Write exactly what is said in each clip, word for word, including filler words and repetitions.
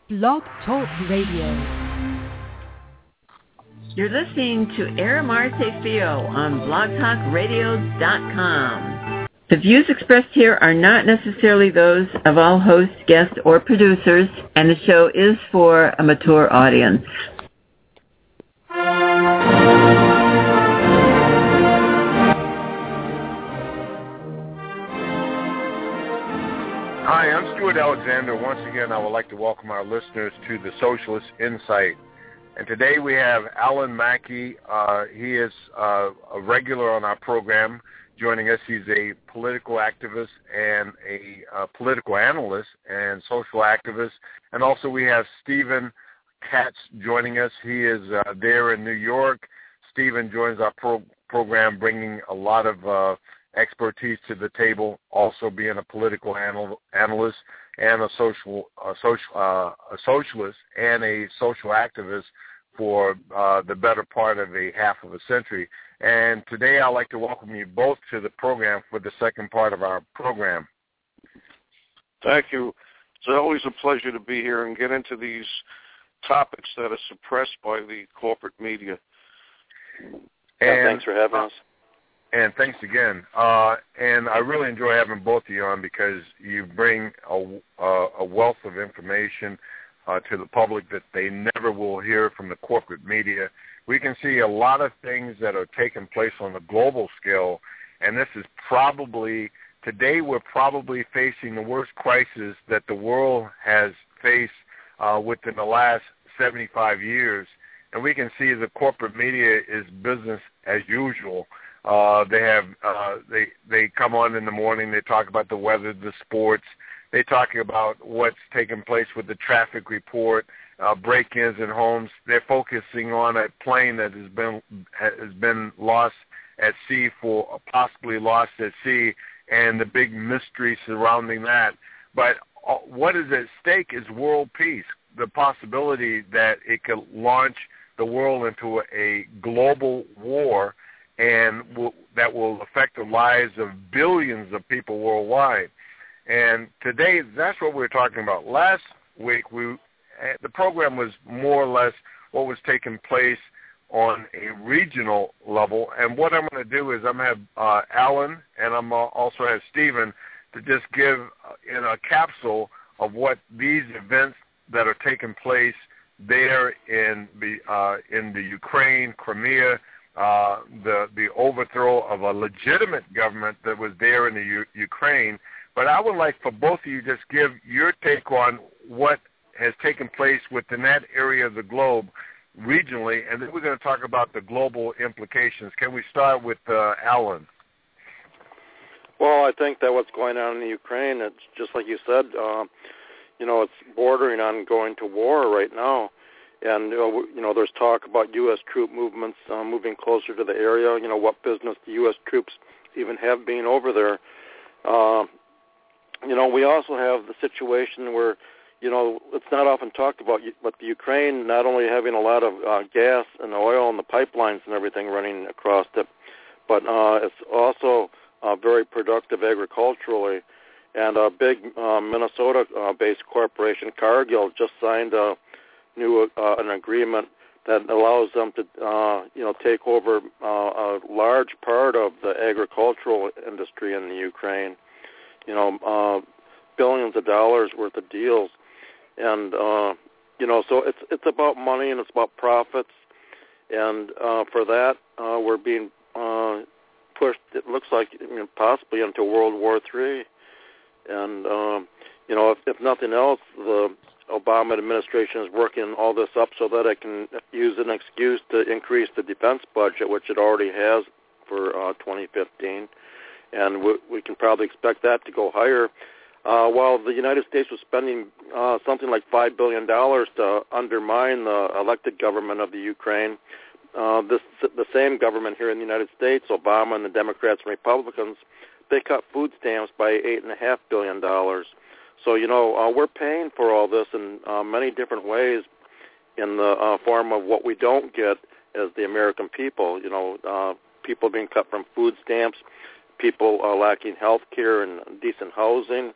Blog Talk Radio. You're listening to Aramarte Fio on blog talk radio dot com. The views expressed here are not necessarily those of all hosts, guests, or producers, and the show is for a mature audience. Hi, I'm Stuart Alexander. Once again, I would like to welcome our listeners to the Socialist Insight. And today we have Alan Mackey. Uh, he is uh, a regular on our program. Joining us, he's a political activist and a uh, political analyst and social activist. And also we have Stephen Katz joining us. He is uh, there in New York. Stephen joins our pro- program bringing a lot of uh, expertise to the table, also being a political anal- analyst and a social, a social, uh, a socialist and a social activist for uh, the better part of a half of a century. And today I'd like to welcome you both to the program for the second part of our program. Thank you. It's always a pleasure to be here and get into these topics that are suppressed by the corporate media. And, yeah, thanks for having uh, us. And thanks again. Uh, and I really enjoy having both of you on because you bring a, a, a wealth of information Uh, to the public that they never will hear from the corporate media. We can see a lot of things that are taking place on a global scale, and this is probably, today we're probably facing the worst crisis that the world has faced uh, within the last seventy-five years, and we can see the corporate media is business as usual. Uh, they have, uh, they, they come on in the morning, they talk about the weather, the sports. They're talking about what's taking place with the traffic report, uh, break-ins in homes. They're focusing on a plane that has been has been lost at sea for possibly lost at sea, and the big mystery surrounding that. But what is at stake is world peace, the possibility that it could launch the world into a global war, and will, that will affect the lives of billions of people worldwide. And today, that's what we're talking about. Last week, we the program was more or less what was taking place on a regional level. And what I'm going to do is I'm going to have uh, Alan and I'm also have Stephen to just give in a capsule of what these events that are taking place there in the uh, in the Ukraine, Crimea, uh, the the overthrow of a legitimate government that was there in the U- Ukraine. But I would like for both of you just give your take on what has taken place within that area of the globe regionally, and then we're going to talk about the global implications. Can we start with uh, Alan? Well, I think that what's going on in the Ukraine, it's just like you said, uh, you know, it's bordering on going to war right now. And, you know, you know there's talk about U S troop movements uh, moving closer to the area, you know, what business the U S troops even have been over there. Uh, You know, we also have the situation where, you know, it's not often talked about, but the Ukraine not only having a lot of uh, gas and oil and the pipelines and everything running across it, but uh, it's also uh, very productive agriculturally. And a big uh, Minnesota-based corporation, Cargill, just signed a new uh, an agreement that allows them to, uh, you know, take over uh, a large part of the agricultural industry in the Ukraine. You know, uh, billions of dollars worth of deals, and uh, you know, so it's it's about money and it's about profits, and uh, for that uh, we're being uh, pushed. It looks like you know, possibly into World War Three, and um, you know, if, if nothing else, the Obama administration is working all this up so that it can use an excuse to increase the defense budget, which it already has for uh, twenty fifteen. And we, we can probably expect that to go higher. Uh, while the United States was spending uh, something like five billion dollars to undermine the elected government of the Ukraine, uh, this, the same government here in the United States, Obama and the Democrats and Republicans, they cut food stamps by eight point five billion dollars. So, you know, uh, we're paying for all this in uh, many different ways in the uh, form of what we don't get as the American people, you know, uh, people being cut from food stamps, people uh, lacking health care and decent housing,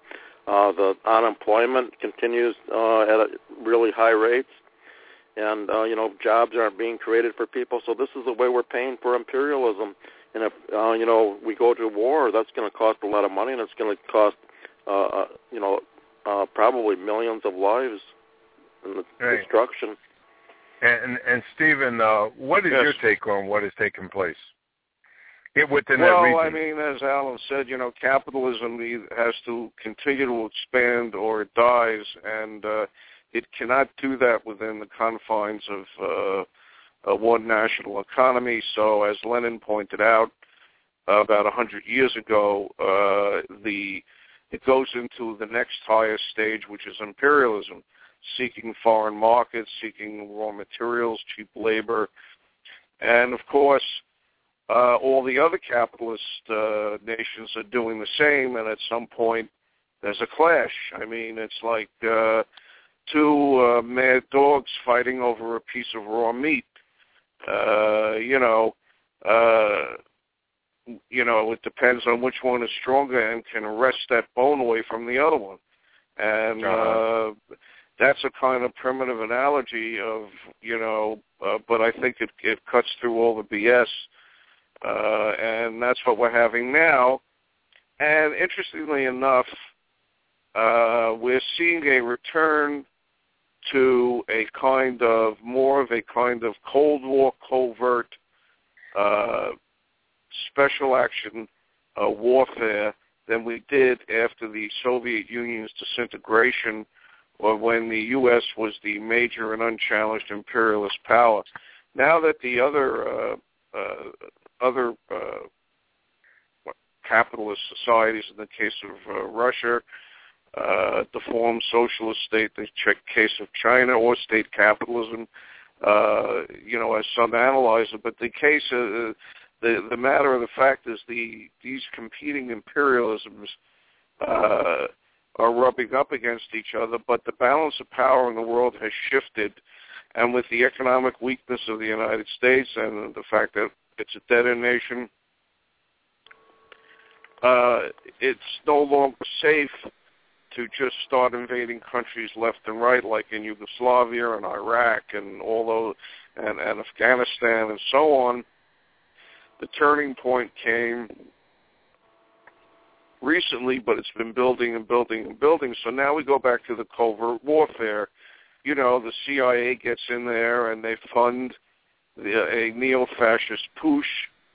Uh, the unemployment continues uh, at a really high rates, and uh, you know jobs aren't being created for people. So this is the way we're paying for imperialism. And if uh, you know we go to war, that's going to cost a lot of money, and it's going to cost uh, you know uh, probably millions of lives and the right. destruction. And and Stephen, uh, what is yes. your take on what is taking place it, within well, that region? I mean, as Alan said, you know, capitalism has to continue to expand or it dies, and uh, it cannot do that within the confines of uh, uh, one national economy. So, as Lenin pointed out uh, about a hundred years ago, uh, the it goes into the next highest stage, which is imperialism. Seeking foreign markets, seeking raw materials, cheap labor, and of course, uh, all the other capitalist uh, nations are doing the same, and at some point, there's a clash. I mean, it's like uh, two uh, mad dogs fighting over a piece of raw meat. Uh, you know, uh, you know, it depends on which one is stronger and can wrest that bone away from the other one. And uh, that's a kind of primitive analogy of, you know, uh, but I think it, it cuts through all the B S, uh, and that's what we're having now. And interestingly enough, uh, we're seeing a return to a kind of, more of a kind of Cold War covert uh, special action uh, warfare than we did after the Soviet Union's disintegration, or when the U S was the major and unchallenged imperialist power. Now that the other uh, uh, other uh, capitalist societies, in the case of uh, Russia, uh, deformed socialist state, the case of China, or state capitalism, uh, you know, as some analyze it, but the case, uh, the the matter of the fact is the these competing imperialisms uh, are rubbing up against each other, but the balance of power in the world has shifted, and with the economic weakness of the United States and the fact that it's a debtor nation, uh, it's no longer safe to just start invading countries left and right, like in Yugoslavia and Iraq and all those, and, and Afghanistan and so on. The turning point came recently, but it's been building and building and building. So now we go back to the covert warfare. You know, the C I A gets in there and they fund the, a neo-fascist push,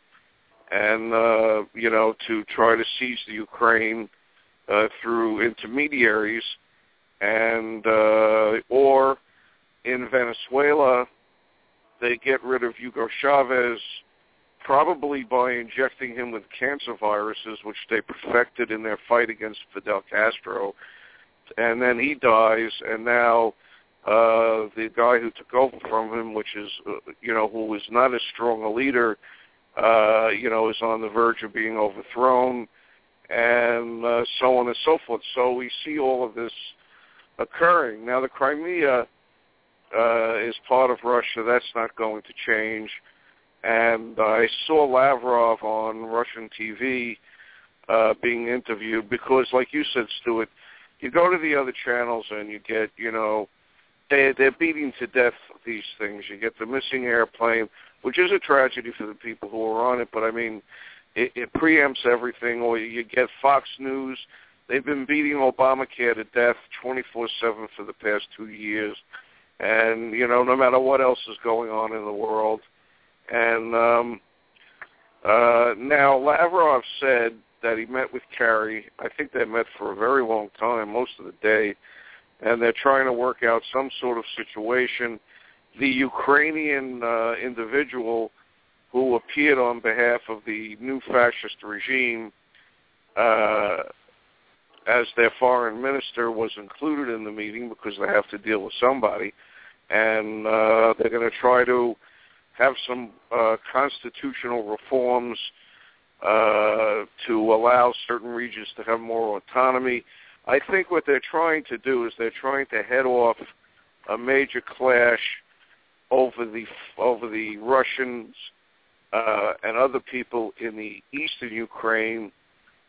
and uh, you know, to try to seize the Ukraine uh, through intermediaries, and uh, or in Venezuela they get rid of Hugo Chavez, probably by injecting him with cancer viruses, which they perfected in their fight against Fidel Castro. And then he dies, and now uh, the guy who took over from him, which is, uh, you know, who was not as strong a leader, uh, you know, is on the verge of being overthrown, and uh, so on and so forth. So we see all of this occurring. Now, the Crimea uh, is part of Russia. That's not going to change. And I saw Lavrov on Russian T V uh, being interviewed because, like you said, Stuart, you go to the other channels and you get, you know, they, they're beating to death these things. You get the missing airplane, which is a tragedy for the people who are on it, but, I mean, it, it preempts everything. Or you get Fox News. They've been beating Obamacare to death twenty-four seven for the past two years. And, you know, no matter what else is going on in the world. And um, uh, now Lavrov said that he met with Kerry. I think they met for a very long time, most of the day, and they're trying to work out some sort of situation. The Ukrainian uh, individual who appeared on behalf of the new fascist regime uh, as their foreign minister was included in the meeting because they have to deal with somebody, and uh, they're going to try to have some uh, constitutional reforms uh, to allow certain regions to have more autonomy. I think what they're trying to do is they're trying to head off a major clash over the over the Russians uh, and other people in the eastern Ukraine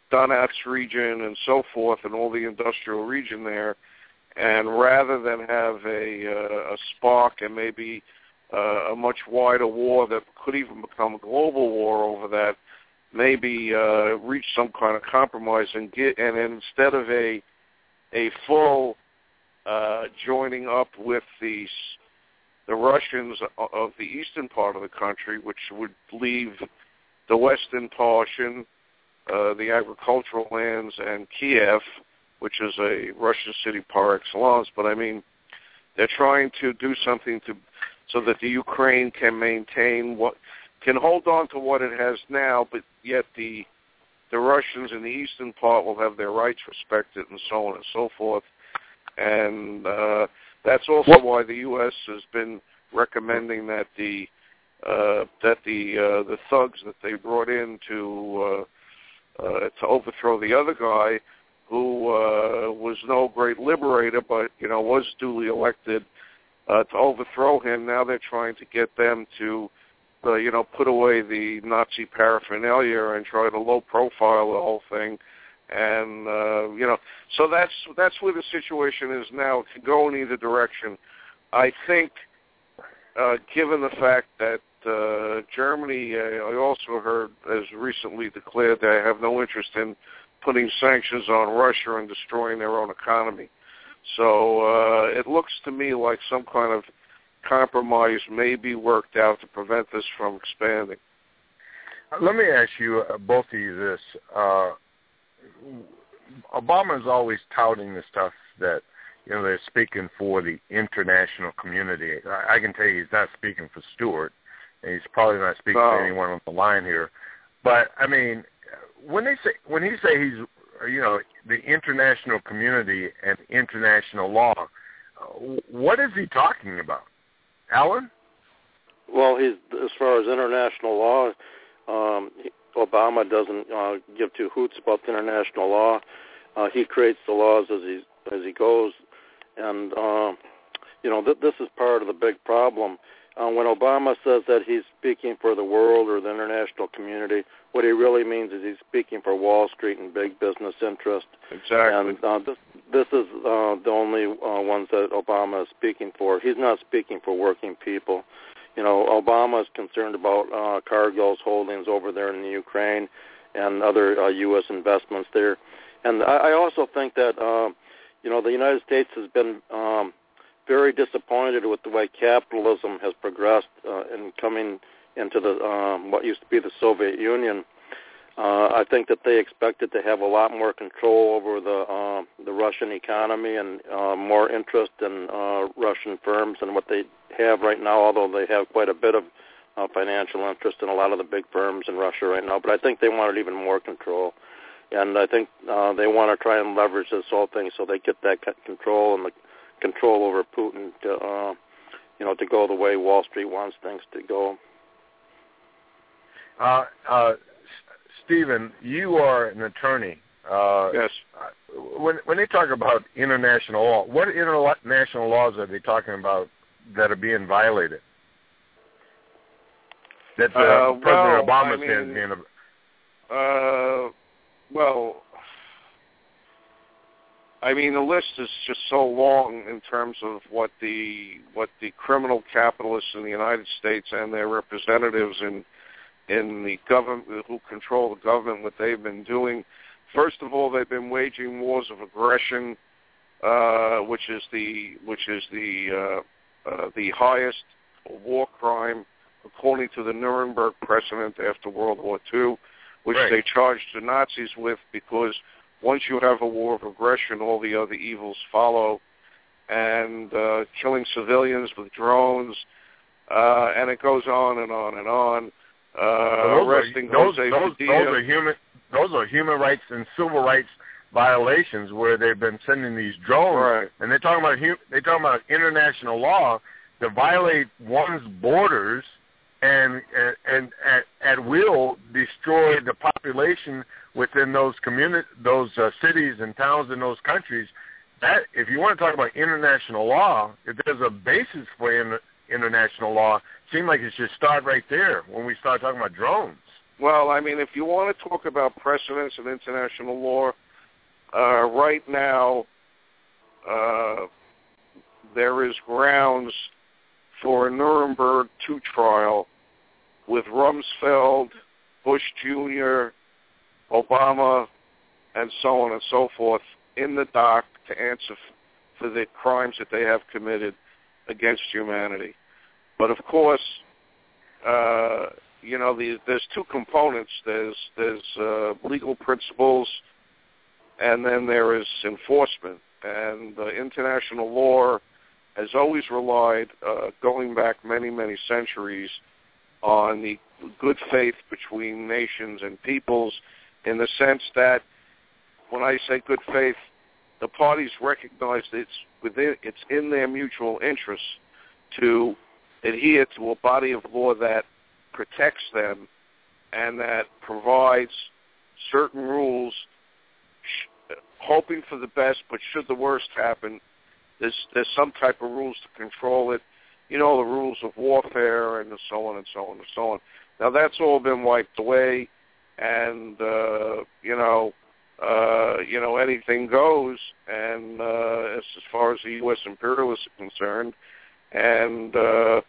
Donetsk region and so forth, and all the industrial region there. And rather than have a, uh, a spark and maybe uh, a much wider war that could even become a global war over that, maybe uh, reach some kind of compromise and get, and instead of a a full uh, joining up with the the Russians of the eastern part of the country, which would leave the western portion, uh, the agricultural lands, and Kiev, which is a Russian city par excellence. But I mean, they're trying to do something to so that the Ukraine can maintain what can hold on to what it has now, but yet the the Russians in the eastern part will have their rights respected, and so on and so forth. And uh, that's also why the U S has been recommending that the uh, that the uh, the thugs that they brought in to uh, uh, to overthrow the other guy, who uh, was no great liberator, but you know was duly elected uh, to overthrow him. Now they're trying to get them to uh, you know put away the Nazi paraphernalia and try to low profile the whole thing. And uh, you know, so that's that's where the situation is now. It can go in either direction. I think, uh, given the fact that uh, Germany, uh, I also heard, has recently declared they have no interest in putting sanctions on Russia and destroying their own economy. So uh, it looks to me like some kind of compromise may be worked out to prevent this from expanding. Let me ask you, uh, both of you, this. Uh, Obama is always touting the stuff that, you know, they're speaking for the international community. I, I can tell you he's not speaking for Stewart, and he's probably not speaking no. for anyone on the line here. But, I mean, when they say when he say he's, you know, the international community and international law, what is he talking about? Alan? Well, he's as far as international law, um, he, Obama doesn't uh, give two hoots about the international law. Uh, he creates the laws as he as he goes, and uh, you know th- this is part of the big problem. Uh, when Obama says that he's speaking for the world or the international community, what he really means is he's speaking for Wall Street and big business interest. Exactly. And uh, this this is uh, the only uh, ones that Obama is speaking for. He's not speaking for working people. You know, Obama is concerned about uh, Cargill's holdings over there in the Ukraine and other uh, U S investments there. And I, I also think that, uh, you know, the United States has been um, very disappointed with the way capitalism has progressed uh, in coming into the um, what used to be the Soviet Union. Uh, I think that they expected to have a lot more control over the uh, the Russian economy and uh, more interest in uh, Russian firms than what they have right now, although they have quite a bit of uh, financial interest in a lot of the big firms in Russia right now. But I think they wanted even more control. And I think uh, they want to try and leverage this whole thing so they get that control and the control over Putin to, uh, you know, to go the way Wall Street wants things to go. Uh, uh, Stephen, you are an attorney. Uh, yes. When when they talk about international law, what international laws are they talking about that are being violated? That uh, uh, President well, Obama I mean, says being. Uh, well, I mean the list is just so long in terms of what the what the criminal capitalists in the United States and their representatives in in the government who control the government, what they've been doing. First of all, they've been waging wars of aggression, uh, which is the which is the uh, uh, the highest war crime according to the Nuremberg precedent after World War Two, which right. they charged the Nazis with, because once you have a war of aggression, all the other evils follow, and uh, killing civilians with drones, uh, and it goes on and on and on. Uh, those arresting are, those, Jose those, Padilla. those are human. Those are human rights and civil rights violations where they've been sending these drones, right. and they're talking about they talking about international law to violate one's borders and and, and at, at will destroy the population within those communi- those uh, cities and towns in those countries. That if you want to talk about international law, if there's a basis for in, international law, it seems like it should start right there when we start talking about drones. Well, I mean, if you want to talk about precedents in international law, uh, right now uh, there is grounds for a Nuremberg two trial with Rumsfeld, Bush Junior, Obama, and so on and so forth in the dock to answer f- for the crimes that they have committed against humanity. But of course, uh, you know, the, there's two components. There's there's uh, legal principles, and then there is enforcement. And uh, international law has always relied, uh, going back many, many centuries, on the good faith between nations and peoples, in the sense that when I say good faith, the parties recognize that it's within, it's in their mutual interests to adhere to a body of law that protects them and that provides certain rules, sh- hoping for the best, but should the worst happen, there's there's some type of rules to control it. You know, the rules of warfare and so on and so on and so on. Now, that's all been wiped away, and, uh, you know, uh, you know, anything goes, and uh, as, as far as the U S imperialists are concerned, and uh,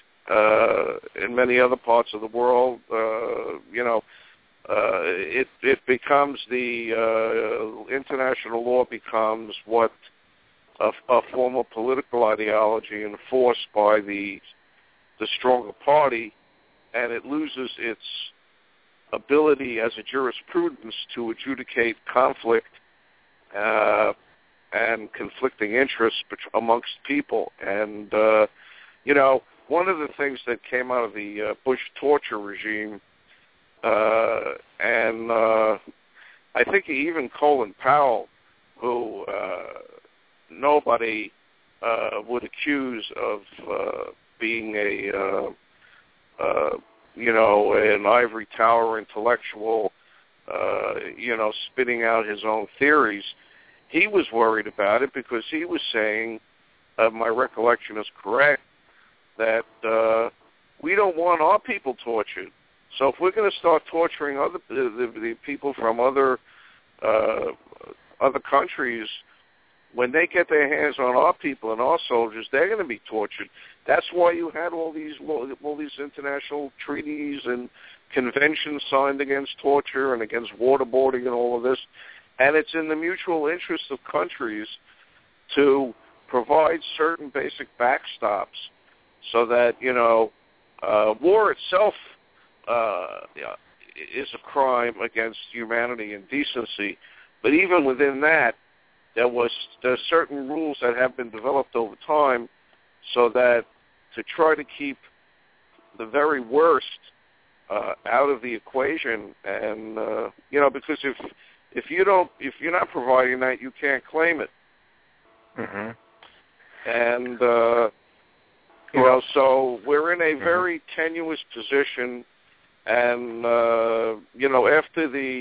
uh, in many other parts of the world, uh, you know, uh, it, it becomes the uh, international law becomes what A, a form of political ideology enforced by the the stronger party, and it loses its ability as a jurisprudence to adjudicate conflict uh, and conflicting interests amongst people. And, uh, you know, one of the things that came out of the uh, Bush torture regime, uh, and uh, I think even Colin Powell, who uh, nobody uh, would accuse of uh, being a, uh, uh, you know, an ivory tower intellectual, uh, you know, spitting out his own theories. He was worried about it because he was saying, uh, my recollection is correct, that uh, we don't want our people tortured. So if we're going to start torturing other the, the, the people from other uh, other countries, when they get their hands on our people and our soldiers, they're going to be tortured. That's why you had all these all these international treaties and conventions signed against torture and against waterboarding and all of this. And it's in the mutual interest of countries to provide certain basic backstops so that, you know, uh, war itself uh, is a crime against humanity and decency. But even within that, there was there are certain rules that have been developed over time so that to try to keep the very worst uh, out of the equation. And, uh, you know, because if if you don't, if you're not providing that, you can't claim it. Mm-hmm. And, uh, you well, know, so we're in a mm-hmm. very tenuous position. And, uh, you know, after the,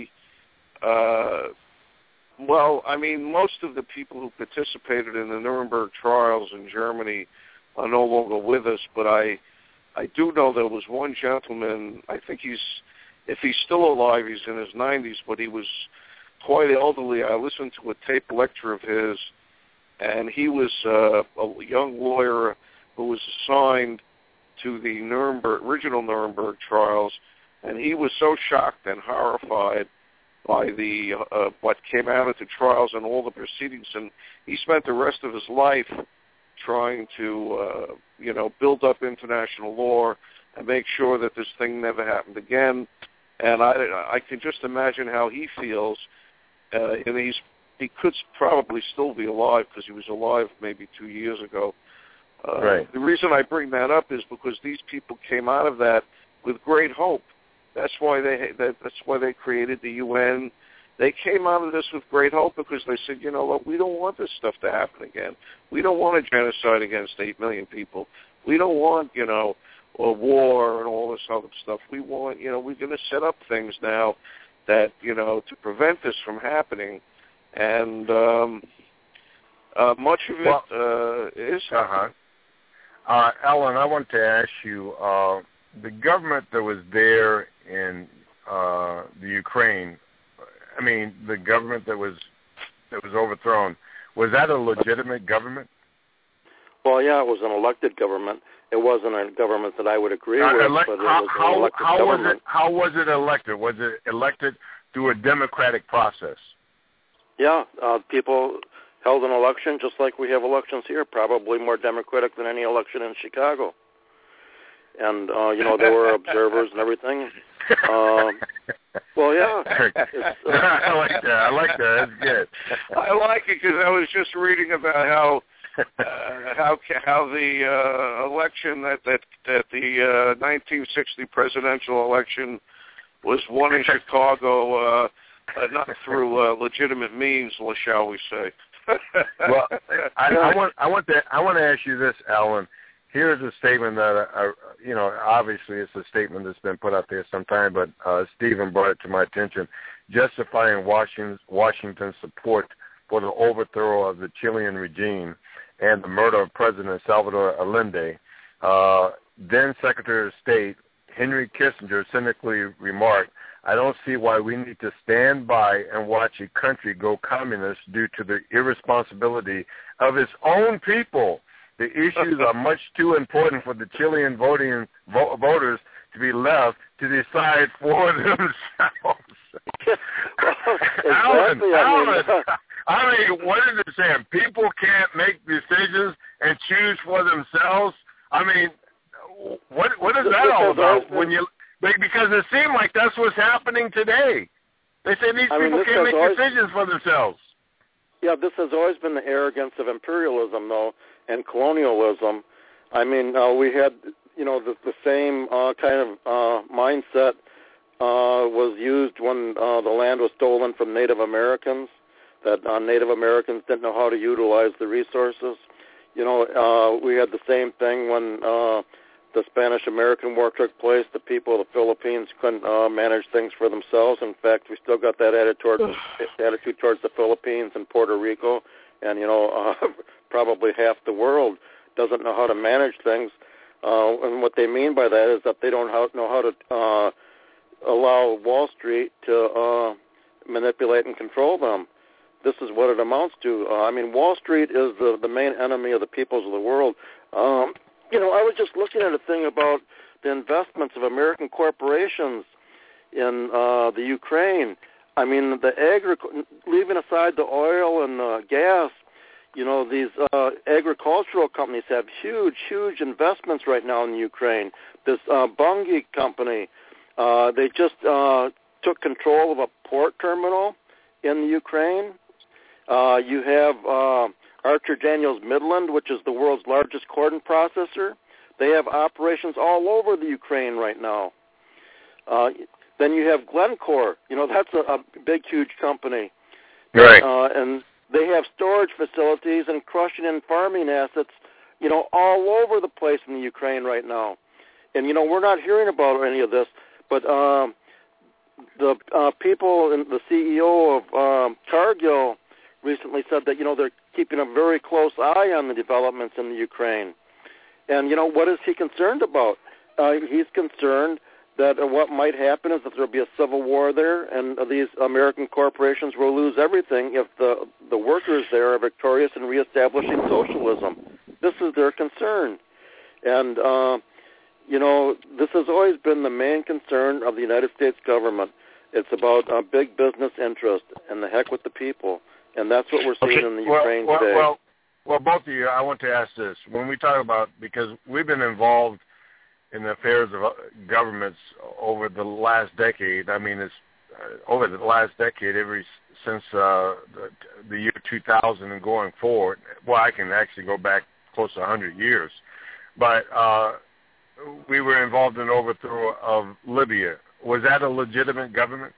uh, well, I mean, most of the people who participated in the Nuremberg trials in Germany are no longer with us, but I, I do know there was one gentleman, I think he's, if he's still alive, he's in his nineties, but he was quite elderly. I listened to a tape lecture of his, and he was uh, a young lawyer who was assigned to the Nuremberg, original Nuremberg trials, and he was so shocked and horrified by the uh, what came out at the trials and all the proceedings, and he spent the rest of his life trying to, uh, you know, build up international law and make sure that this thing never happened again. And I, I can just imagine how he feels. Uh, and he's he could probably still be alive because he was alive maybe two years ago. Uh, right. The reason I bring that up is because these people came out of that with great hope. That's why they that, that's why they created the U N. They came out of this with great hope because they said, you know, look, we don't want this stuff to happen again. We don't want a genocide against eight million people. We don't want, you know, a war and all this other stuff. We want, you know, we're going to set up things now that, you know, to prevent this from happening. And um, uh, much of it well, uh, is happening. Uh-huh. Uh, Ellen, I want to ask you, uh, the government that was there in uh, the Ukraine, I mean, the government that was that was overthrown, was that a legitimate government? Well, yeah, it was an elected government. It wasn't a government that I would agree uh, with, ele- but it how, was an how, elected how government. Was it, how was it elected? Was it elected through a democratic process? Yeah, uh, people held an election just like we have elections here, probably more democratic than any election in Chicago. And, uh, you know, there were observers and everything. Um, well, yeah. It's, uh, I like that. I like that. That's good. I like it because I was just reading about how uh, how how the uh, election that that that the uh, nineteen sixty presidential election was won in Chicago, uh, uh, not through uh, legitimate means, shall we say? Well, I, I want I want to I want to ask you this, Alan. Here's a statement that, I, you know, obviously it's a statement that's been put out there sometime, but uh, Stephen brought it to my attention, justifying Washington, Washington's support for the overthrow of the Chilean regime and the murder of President Salvador Allende. Uh, then Secretary of State Henry Kissinger cynically remarked, "I don't see why we need to stand by and watch a country go communist due to the irresponsibility of its own people. The issues are much too important for the Chilean voting vo- voters to be left to decide for themselves." Well, Alan, exactly. I Alan, mean, I mean, what is it saying? People can't make decisions and choose for themselves? I mean, what what is that all about? When you because it seems like that's what's happening today. They say these I mean, people can't make always, decisions for themselves. Yeah, this has always been the arrogance of imperialism, though, and colonialism. I mean, uh, we had, you know, the, the same uh, kind of uh, mindset uh, was used when uh, the land was stolen from Native Americans, that uh, Native Americans didn't know how to utilize the resources. You know, uh, we had the same thing when uh, the Spanish-American War took place. The people of the Philippines couldn't uh, manage things for themselves. In fact, we still got that attitude towards, attitude towards the Philippines and Puerto Rico, and, you know, uh, probably half the world doesn't know how to manage things. Uh, and what they mean by that is that they don't how, know how to uh, allow Wall Street to uh, manipulate and control them. This is what it amounts to. Uh, I mean, Wall Street is the, the main enemy of the peoples of the world. Um, you know, I was just looking at a thing about the investments of American corporations in uh, the Ukraine. I mean, the agri- leaving aside the oil and the gas, you know, these uh, agricultural companies have huge, huge investments right now in the Ukraine. This uh, Bunge company, uh, they just uh, took control of a port terminal in the Ukraine. Uh, you have uh, Archer Daniels Midland, which is the world's largest cordon processor. They have operations all over the Ukraine right now. Uh, then you have Glencore. You know, that's a, a big, huge company. Right. Uh, and they have storage facilities and crushing and farming assets, you know, all over the place in the Ukraine right now. And, you know, we're not hearing about any of this, but um, the uh, people, and the C E O of um, Cargill recently said that, you know, they're keeping a very close eye on the developments in the Ukraine. And, you know, what is he concerned about? Uh, he's concerned that uh, what might happen is that there will be a civil war there, and uh, these American corporations will lose everything if the the workers there are victorious in reestablishing socialism. This is their concern. And, uh, you know, this has always been the main concern of the United States government. It's about uh, big business interest and the heck with the people. And that's what we're seeing okay. in the well, Ukraine well, today. Well, well, both of you, I want to ask this. When we talk about, because we've been involved in the affairs of governments over the last decade, I mean, it's uh, over the last decade, every since uh, the, the year two thousand and going forward. Well, I can actually go back close to one hundred years. But uh, we were involved in the overthrow of Libya. Was that a legitimate government?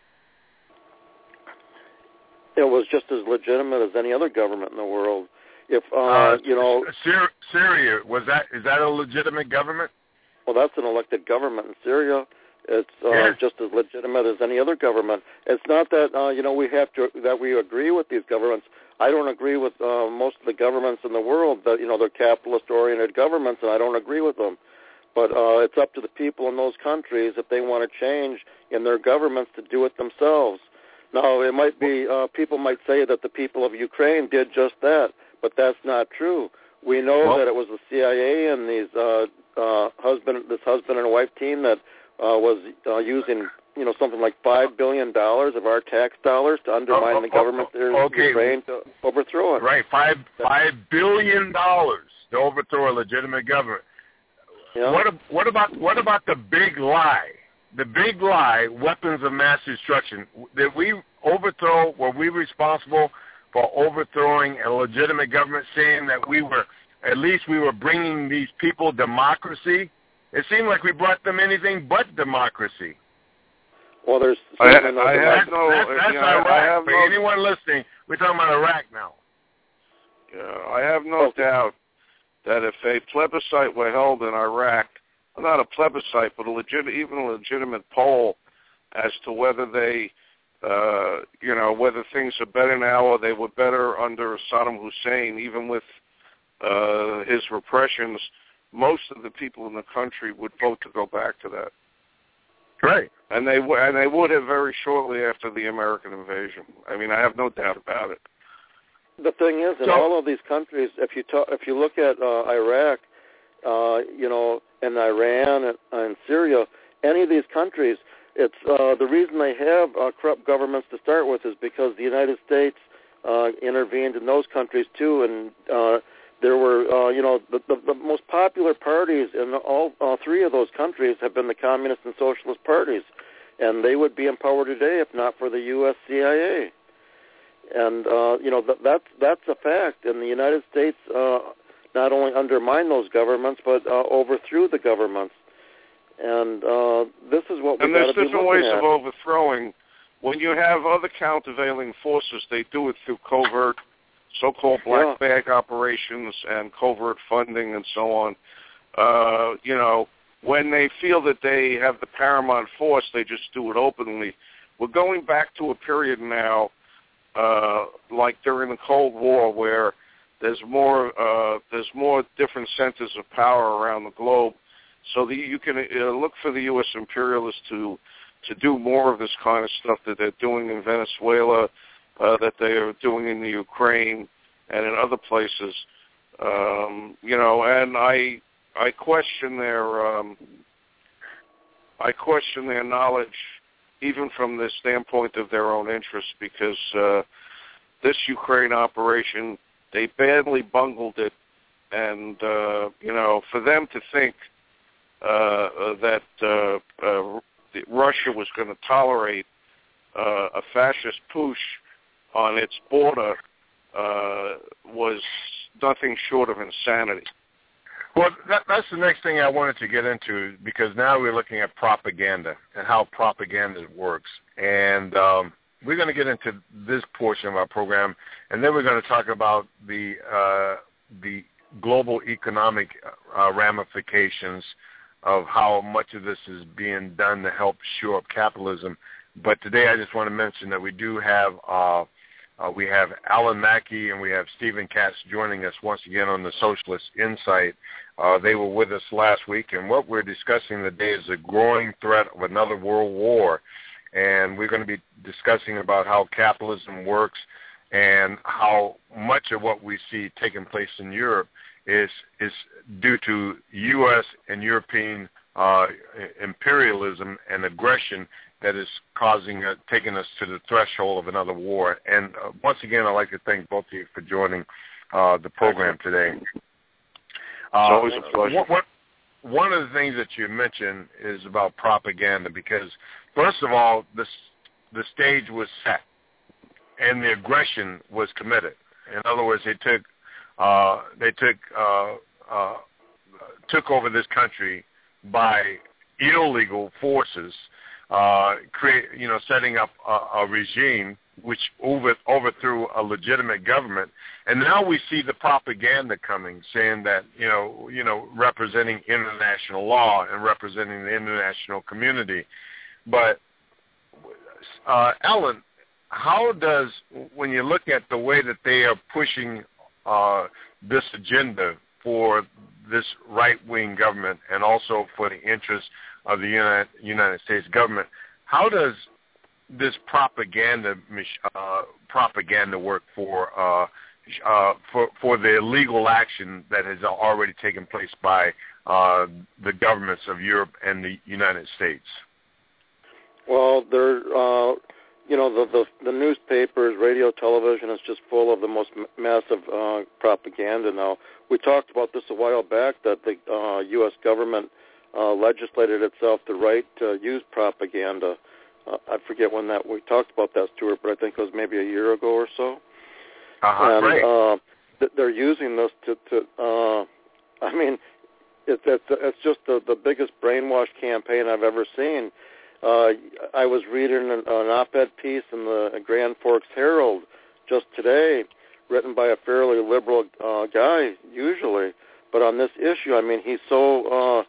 It was just as legitimate as any other government in the world. If uh, uh, you know, Syria, Syria was that is that a legitimate government? Well, that's an elected government in Syria. It's uh, yes. just as legitimate as any other government. It's not that uh, you know we have to that we agree with these governments. I don't agree with uh, most of the governments in the world. That you know they're capitalist-oriented governments, and I don't agree with them. But uh, it's up to the people in those countries if they want to change in their governments to do it themselves. Now, it might be uh, people might say that the people of Ukraine did just that, but that's not true. We know well, that it was the C I A and these uh, uh, husband, this husband and wife team that uh, was uh, using, you know, something like five billion dollars of our tax dollars to undermine oh, oh, the government there in okay. Ukraine to overthrow it. Right, five five billion dollars to overthrow a legitimate government. Yeah. What what about what about the big lie? The big lie, weapons of mass destruction. Did we overthrow? Were we responsible for overthrowing a legitimate government, saying that we were at least we were bringing these people democracy? It seemed like we brought them anything but democracy. Well, there's I, I have no. That's, that's, that's you know, Iraq. I have For no, anyone listening, we're talking about Iraq now. Yeah, I have no okay. doubt that if a plebiscite were held in Iraq, not a plebiscite, but a legit, even a legitimate poll as to whether they, uh, you know, whether things are better now or they were better under Saddam Hussein, even with uh, his repressions, most of the people in the country would vote to go back to that. Right. And they w- and they would have very shortly after the American invasion. I mean, I have no doubt about it. The thing is, in so, all of these countries, if you talk, if you look at uh, Iraq, uh, you know, and Iran and, and Syria, any of these countries, it's uh, the reason they have uh, corrupt governments to start with is because the United States uh, intervened in those countries too, and uh, there were, uh, you know, the, the, the most popular parties in all uh, three of those countries have been the communist and socialist parties, and they would be in power today if not for the U S C I A. And, uh, you know, th- that's, that's a fact. And the United States uh, not only undermined those governments, but uh, overthrew the governments. And uh, this is what we've got to be looking at. And there's different ways of overthrowing. When you have other countervailing forces, they do it through covert, so-called black yeah. bag operations and covert funding and so on. Uh, you know, when they feel that they have the paramount force, they just do it openly. We're going back to a period now, Uh, like during the Cold War, where there's more uh, there's more different centers of power around the globe, so that you can uh, look for the U S imperialists to to do more of this kind of stuff that they're doing in Venezuela, uh, that they are doing in the Ukraine and in other places. Um, you know, and I I question their um, I question their knowledge, even from the standpoint of their own interests, because uh, this Ukraine operation, they badly bungled it. And, uh, you know, for them to think uh, that uh, uh, Russia was going to tolerate uh, a fascist push on its border uh, was nothing short of insanity. Well, that, that's the next thing I wanted to get into, because now we're looking at propaganda and how propaganda works. And um, we're going to get into this portion of our program, and then we're going to talk about the uh, the global economic uh, ramifications of how much of this is being done to help shore up capitalism. But today I just want to mention that we do have uh, uh, we have Alan Mackey and we have Stephen Katz joining us once again on the Socialist Insight. Uh, they were with us last week, and what we're discussing today is the growing threat of another world war. And we're going to be discussing about how capitalism works and how much of what we see taking place in Europe is is due to U S and European uh, imperialism and aggression that is causing, uh, taking us to the threshold of another war. And uh, once again, I'd like to thank both of you for joining uh, the program today. Uh, it's always a pleasure. What, what, one of the things that you mentioned is about propaganda, because first of all, the the stage was set, and the aggression was committed. In other words, they took uh, they took uh, uh, took over this country by illegal forces, uh, create you know setting up a, a regime which over, overthrew a legitimate government. And now we see the propaganda coming, saying that, you know, you know, representing international law and representing the international community. But, uh, Alan, how does, when you look at the way that they are pushing uh, this agenda for this right-wing government and also for the interests of the United, United States government. How does this propaganda uh, propaganda work for, uh, uh, for for the illegal action that has already taken place by uh, the governments of Europe and the United States? Well, they're uh, you know the, the the newspapers, radio, television is just full of the most m- massive uh, propaganda now. We talked about this a while back that the uh, U S government uh, legislated itself the right to use propaganda. Uh, I forget when that we talked about that, Stuart, but I think it was maybe a year ago or so. Uh-huh, and right. uh, th- they're using this to, to uh, I mean, it, it, it's just the, the biggest brainwash campaign I've ever seen. Uh, I was reading an, an op-ed piece in the Grand Forks Herald just today, written by a fairly liberal uh, guy, usually. But on this issue, I mean, he's so uh,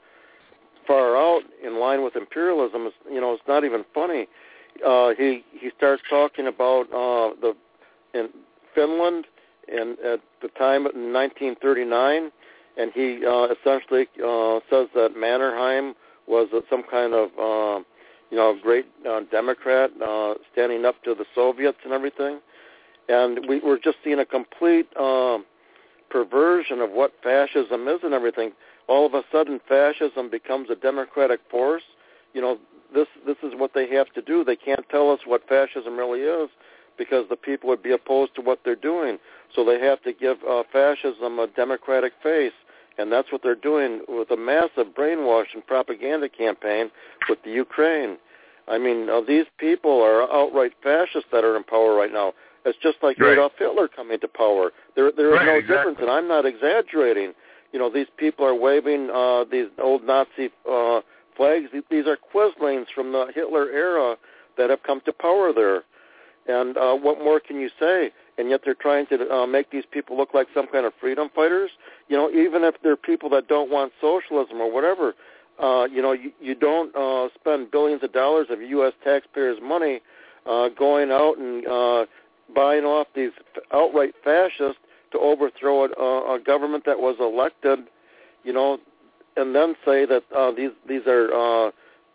far out in line with imperialism. It's, you know, it's not even funny. Uh, he he starts talking about uh, the in Finland, and at the time in nineteen thirty-nine, and he uh, essentially uh, says that Mannerheim was uh, some kind of uh, you know great uh, Democrat uh, standing up to the Soviets and everything. And we, we're just seeing a complete uh, perversion of what fascism is and everything. All of a sudden, fascism becomes a democratic force. You know, this this is what they have to do. They can't tell us what fascism really is because the people would be opposed to what they're doing. So they have to give uh, fascism a democratic face, and that's what they're doing with a massive brainwash and propaganda campaign with the Ukraine. I mean, uh, these people are outright fascists that are in power right now. It's just like right. Adolf Hitler coming to power. There, there is right, no exactly. difference, and I'm not exaggerating. You know, these people are waving uh, these old Nazi uh, flags. These are quislings from the Hitler era that have come to power there. And uh, what more can you say? And yet they're trying to uh, make these people look like some kind of freedom fighters. You know, even if they're people that don't want socialism or whatever, uh, you know, you, you don't uh, spend billions of dollars of U S taxpayers' money uh, going out and uh, buying off these outright fascists to overthrow a, a government that was elected, you know, and then say that uh, these these are uh,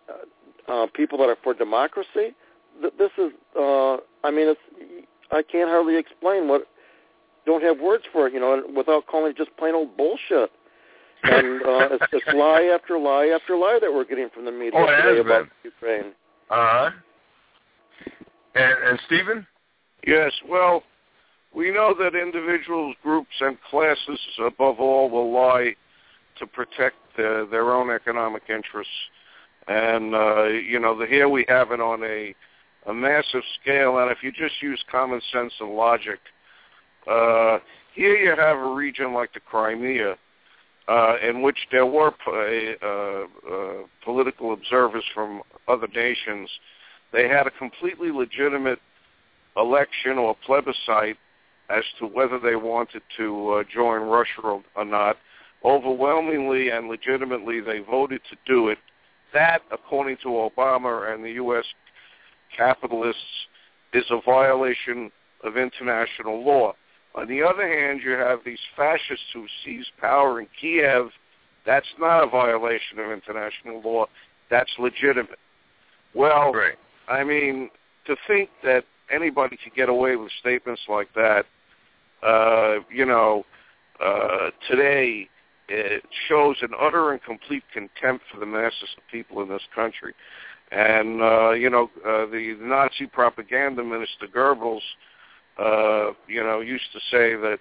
uh, people that are for democracy. This is, uh, I mean, it's I can't hardly explain what. Don't have words for it, you know, without calling it just plain old bullshit. And uh, it's just lie after lie after lie that we're getting from the media oh, today about been. Ukraine. Uh huh. And, and Stephen? Yes, well, we know that individuals, groups, and classes, above all, will lie to protect uh, their own economic interests. And, uh, you know, the, here we have it on a, a massive scale, and if you just use common sense and logic, uh, here you have a region like the Crimea, uh, in which there were uh, uh, political observers from other nations. They had a completely legitimate election or plebiscite as to whether they wanted to uh, join Russia or, or not. Overwhelmingly and legitimately, they voted to do it. That, according to Obama and the U S capitalists, is a violation of international law. On the other hand, you have these fascists who seized power in Kiev. That's not a violation of international law. That's legitimate. Well, right. I mean, to think that anybody could get away with statements like that, uh, you know, uh, today it shows an utter and complete contempt for the masses of people in this country. And, uh, you know, uh, the Nazi propaganda minister Goebbels, uh, you know, used to say that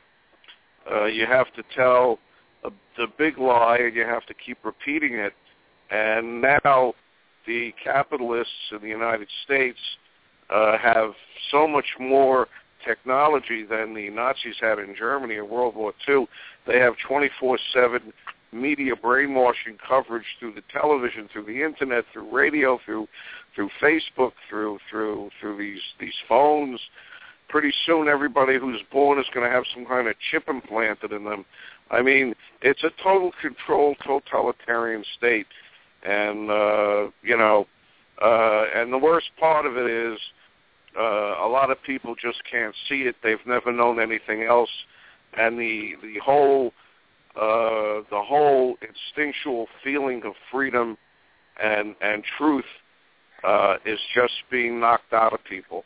uh, uh, you have to tell a, the big lie and you have to keep repeating it. And now the capitalists in the United States uh, have so much more technology than the Nazis had in Germany in World War Two. They have twenty-four seven media brainwashing coverage through the television, through the internet, through radio, through through Facebook, through through through these these phones. Pretty soon, everybody who's born is going to have some kind of chip implanted in them. I mean, it's a total controlled, totalitarian state, and uh, you know, uh, and the worst part of it is uh, a lot of people just can't see it. They've never known anything else, and the the whole uh, the whole instinctual feeling of freedom and and truth uh, is just being knocked out of people.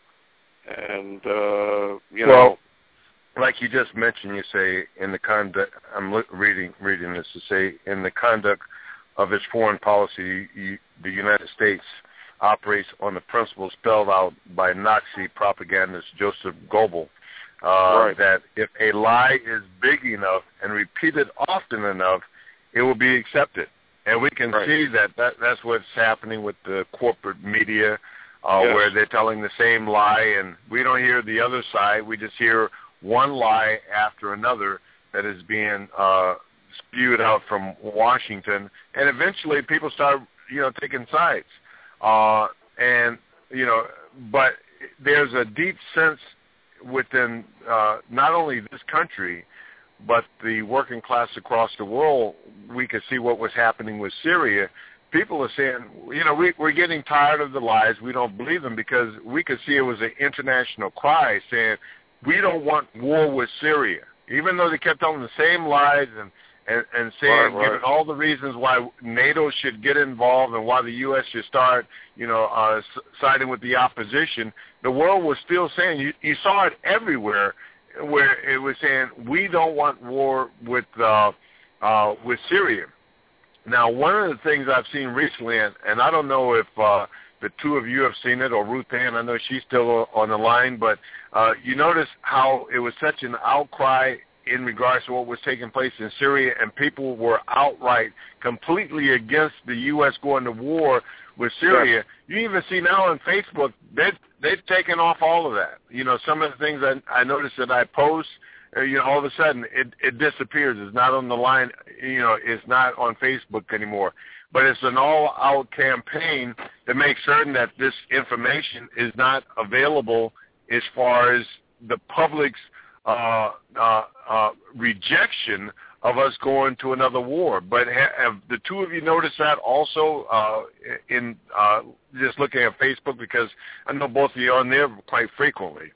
And, uh, you well, know. Like you just mentioned, you say, in the conduct, I'm look, reading reading this to say, in the conduct of its foreign policy, you, the United States operates on the principles spelled out by Nazi propagandist Joseph Goebbels, uh, right. that if a lie is big enough and repeated often enough, it will be accepted. And we can right. see that, that that's what's happening with the corporate media, uh, yes. where they're telling the same lie, and we don't hear the other side. We just hear one lie after another that is being uh, spewed out from Washington, and eventually people start, you know, taking sides. Uh, and, you know, but there's a deep sense within uh, not only this country, but the working class across the world. We could see what was happening with Syria. People are saying, you know, we, we're getting tired of the lies. We don't believe them, because we could see it was an international cry saying, we don't want war with Syria, even though they kept telling the same lies and, and, and saying, right, right. giving all the reasons why NATO should get involved and why the U S should start, you know, uh, siding with the opposition. The world was still saying, you, you saw it everywhere, where it was saying, we don't want war with uh, uh, with Syria. Now, one of the things I've seen recently, and, and I don't know if uh, the two of you have seen it, or Ruth Ann, I know she's still on the line, but uh, you notice how it was such an outcry in regards to what was taking place in Syria, and people were outright completely against the U S going to war with Syria. Yeah. You even see now on Facebook, they've, they've taken off all of that. You know, some of the things I, I noticed that I post, uh, you know, all of a sudden it, it disappears. It's not on the line, you know, it's not on Facebook anymore. But it's an all-out campaign to make certain that this information is not available as far as the public's uh, uh, uh, rejection of us going to another war. But ha- have the two of you noticed that also uh, in uh, just looking at Facebook? Because I know both of you are on there quite frequently.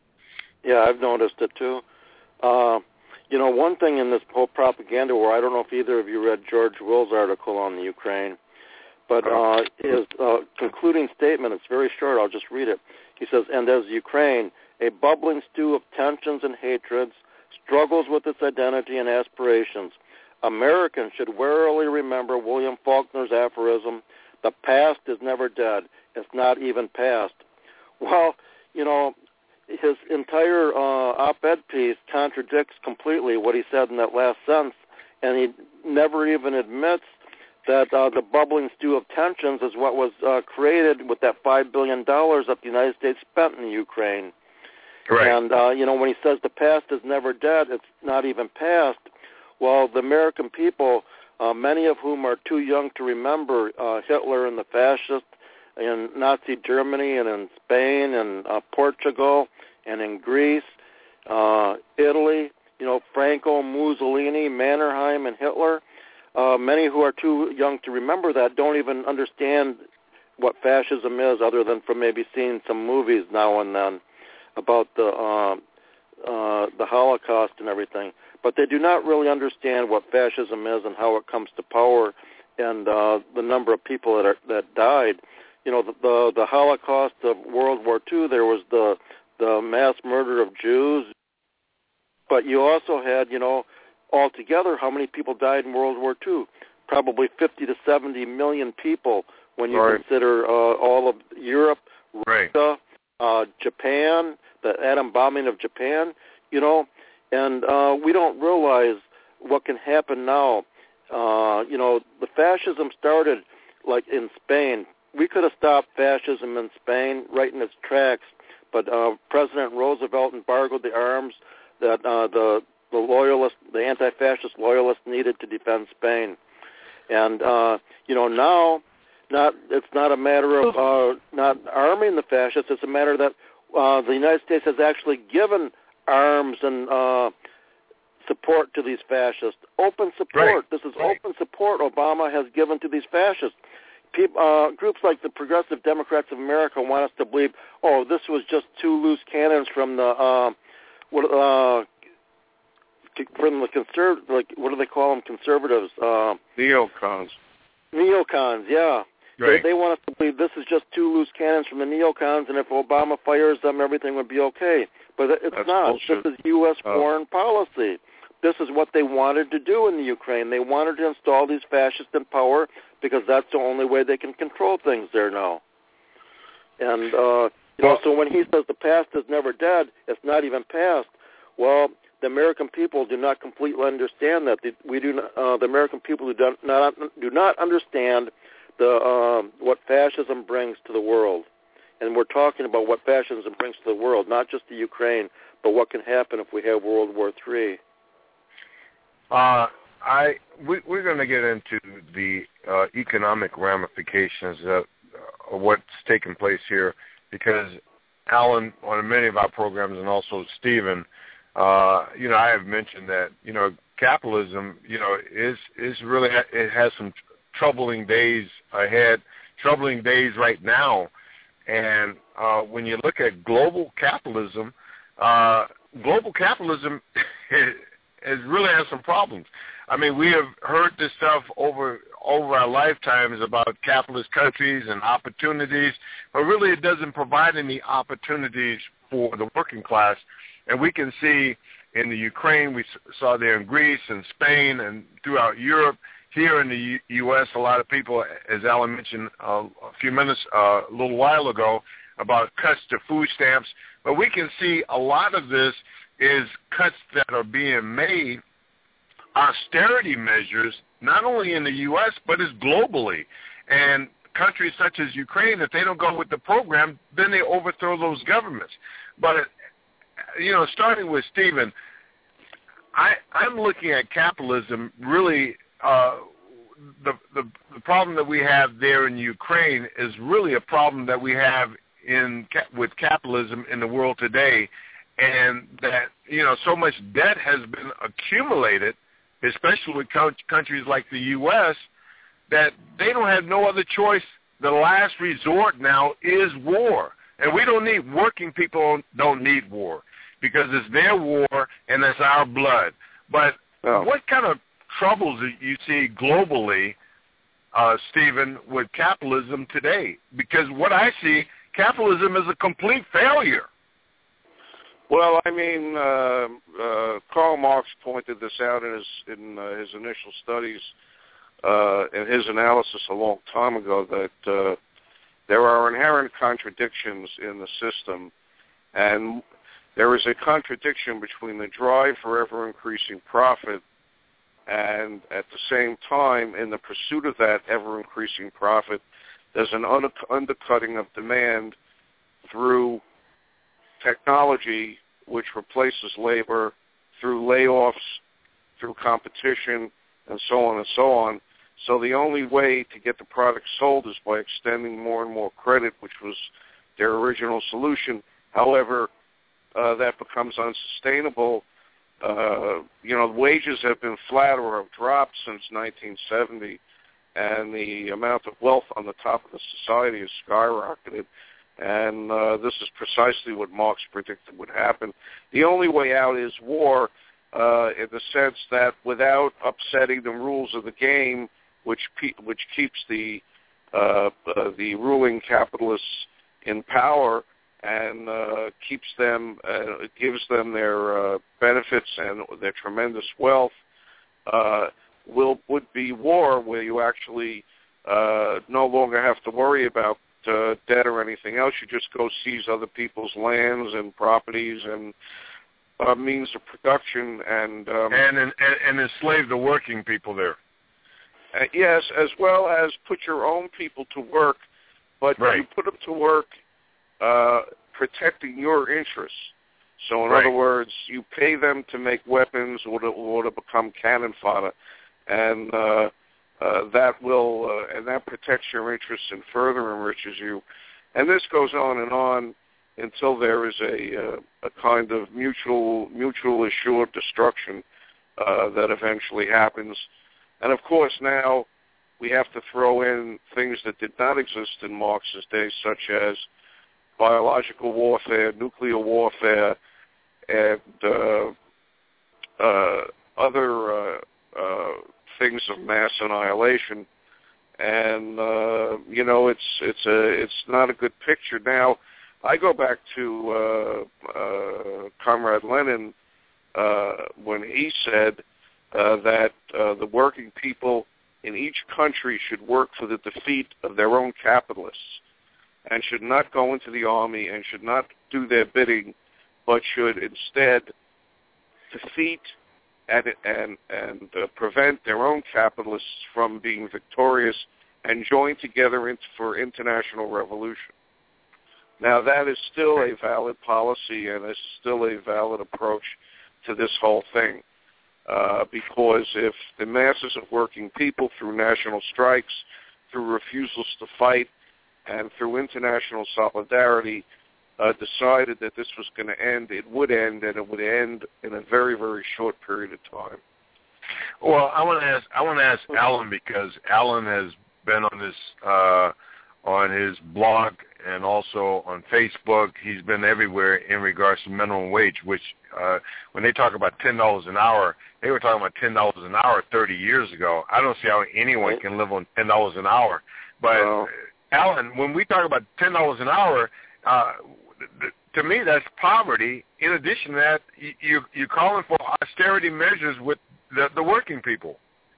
Yeah, I've noticed it too. Uh, you know, one thing in this whole propaganda war, I don't know if either of you read George Will's article on the Ukraine, but uh, his uh, concluding statement, it's very short, I'll just read it. He says, and as Ukraine, a bubbling stew of tensions and hatreds, struggles with its identity and aspirations, Americans should warily remember William Faulkner's aphorism, the past is never dead, it's not even past. Well, you know, his entire uh, op-ed piece contradicts completely what he said in that last sentence, and he never even admits that uh, the bubbling stew of tensions is what was uh, created with that five billion dollars that the United States spent in Ukraine. Right. And, uh, you know, when he says the past is never dead, it's not even past. Well, the American people, uh, many of whom are too young to remember uh, Hitler and the fascists in Nazi Germany and in Spain and uh, Portugal and in Greece, uh, Italy, you know, Franco, Mussolini, Mannerheim, and Hitler, uh, many who are too young to remember that don't even understand what fascism is, other than from maybe seeing some movies now and then about the uh, uh, the Holocaust and everything. But they do not really understand what fascism is and how it comes to power, and uh, the number of people that are, that died. You know, the, the the Holocaust of World War Two, there was the the mass murder of Jews, but you also had, you know, altogether how many people died in World War Two? Probably fifty to seventy million people when you right. consider uh, all of Europe, right. Russia, uh, Japan, the atom bombing of Japan, you know, and uh, we don't realize what can happen now. Uh, you know, the fascism started like in Spain. We could have stopped fascism in Spain right in its tracks, but uh, President Roosevelt embargoed the arms that uh, the the loyalists, the anti-fascist loyalists needed to defend Spain. And, uh, you know, now not it's not a matter of uh, not arming the fascists. It's a matter that uh, the United States has actually given arms and uh, support to these fascists. Open support. Right. This is right. open support Obama has given to these fascists. People, uh, groups like the Progressive Democrats of America want us to believe, oh, this was just two loose cannons from the uh, what, uh, from the conserv like what do they call them? Conservatives. Uh, Neocons. Neocons, yeah. Right. They, they want us to believe this is just two loose cannons from the neocons, and if Obama fires them, everything would be okay. But it's That's not. bullshit. This is U S Oh. foreign policy. This is what they wanted to do in the Ukraine. They wanted to install these fascists in power because that's the only way they can control things there now. And, uh, you know, so when he says the past is never dead, it's not even past. Well, the American people do not completely understand that. We do not, uh, the American people do not, do not understand the um, what fascism brings to the world. And we're talking about what fascism brings to the world, not just the Ukraine, but what can happen if we have World War Three. Uh, I we, we're going to get into the uh, economic ramifications of, of what's taking place here, because Alan, on many of our programs, and also Stephen, uh, you know, I have mentioned that, you know, capitalism, you know, is is really, it has some troubling days ahead, troubling days right now. And uh, when you look at global capitalism, uh, global capitalism has really has some problems. I mean, we have heard this stuff over over our lifetimes about capitalist countries and opportunities, but really it doesn't provide any opportunities for the working class. And we can see in the Ukraine, we saw there in Greece and Spain and throughout Europe. Here in the U- U.S., a lot of people, as Alan mentioned uh, a few minutes, uh, a little while ago, about cuts to food stamps. But we can see a lot of this is cuts that are being made, austerity measures, not only in the U S, but it's globally. And countries such as Ukraine, if they don't go with the program, then they overthrow those governments. But, you know, starting with Stephen, I, I'm looking at capitalism really... Uh, the, the the problem that we have there in Ukraine is really a problem that we have in with capitalism in the world today, and that, you know, so much debt has been accumulated, especially with co- countries like the U S, that they don't have no other choice. The last resort now is war, and we don't need working people don't need war because it's their war and it's our blood. But oh. what kind of troubles that you see globally, uh, Stephen, with capitalism today? Because what I see, capitalism is a complete failure. Well, I mean, uh, uh, Karl Marx pointed this out in his in uh, his initial studies, uh, in his analysis a long time ago, that uh, there are inherent contradictions in the system, and there is a contradiction between the drive for ever-increasing profit and at the same time, in the pursuit of that ever-increasing profit, there's an un- undercutting of demand through technology, which replaces labor, through layoffs, through competition, and so on and so on. So the only way to get the product sold is by extending more and more credit, which was their original solution. However, uh, that becomes unsustainable. Uh, you know, wages have been flat or have dropped since nineteen seventy, and the amount of wealth on the top of the society has skyrocketed. And uh, this is precisely what Marx predicted would happen. The only way out is war, uh, in the sense that without upsetting the rules of the game, which pe- which keeps the uh, uh, the ruling capitalists in power, and uh, keeps them, uh, gives them their uh, benefits and their tremendous wealth, uh, will would be war, where you actually uh, no longer have to worry about uh, debt or anything else. You just go seize other people's lands and properties and uh, means of production, and um, and, and and enslave the working people there. Uh, yes, as well as put your own people to work, but right. you put them to work uh, protecting your interests. So in right. other words, you pay them to make weapons or to, or to become cannon fodder, and uh, uh, that will uh, and that protects your interests and further enriches you. And this goes on and on until there is a uh, a kind of mutual mutual assured destruction uh, that eventually happens. And of course, now we have to throw in things that did not exist in Marx's day, such as biological warfare, nuclear warfare, and uh, uh, other uh, uh, things of mass annihilation. And uh, you know, it's it's a it's not a good picture. Now, I go back to uh, uh, Comrade Lenin uh, when he said uh, that uh, the working people in each country should work for the defeat of their own capitalists, and should not go into the army and should not do their bidding, but should instead defeat and and, and uh, prevent their own capitalists from being victorious and join together in, for international revolution. Now, that is still a valid policy and is still a valid approach to this whole thing, uh, because if the masses of working people, through national strikes, through refusals to fight, and through international solidarity, uh, decided that this was going to end, it would end, and it would end in a very, very short period of time. Well, I want to ask. I want to ask Alan, because Alan has been on this uh, on his blog and also on Facebook. He's been everywhere in regards to minimum wage, which uh, when they talk about ten dollars an hour, they were talking about ten dollars an hour thirty years ago. I don't see how anyone can live on ten dollars an hour. But Well, Alan, when we talk about ten dollars an hour, uh, th- to me that's poverty. In addition to that, you, you, you're calling for austerity measures with the, the working people.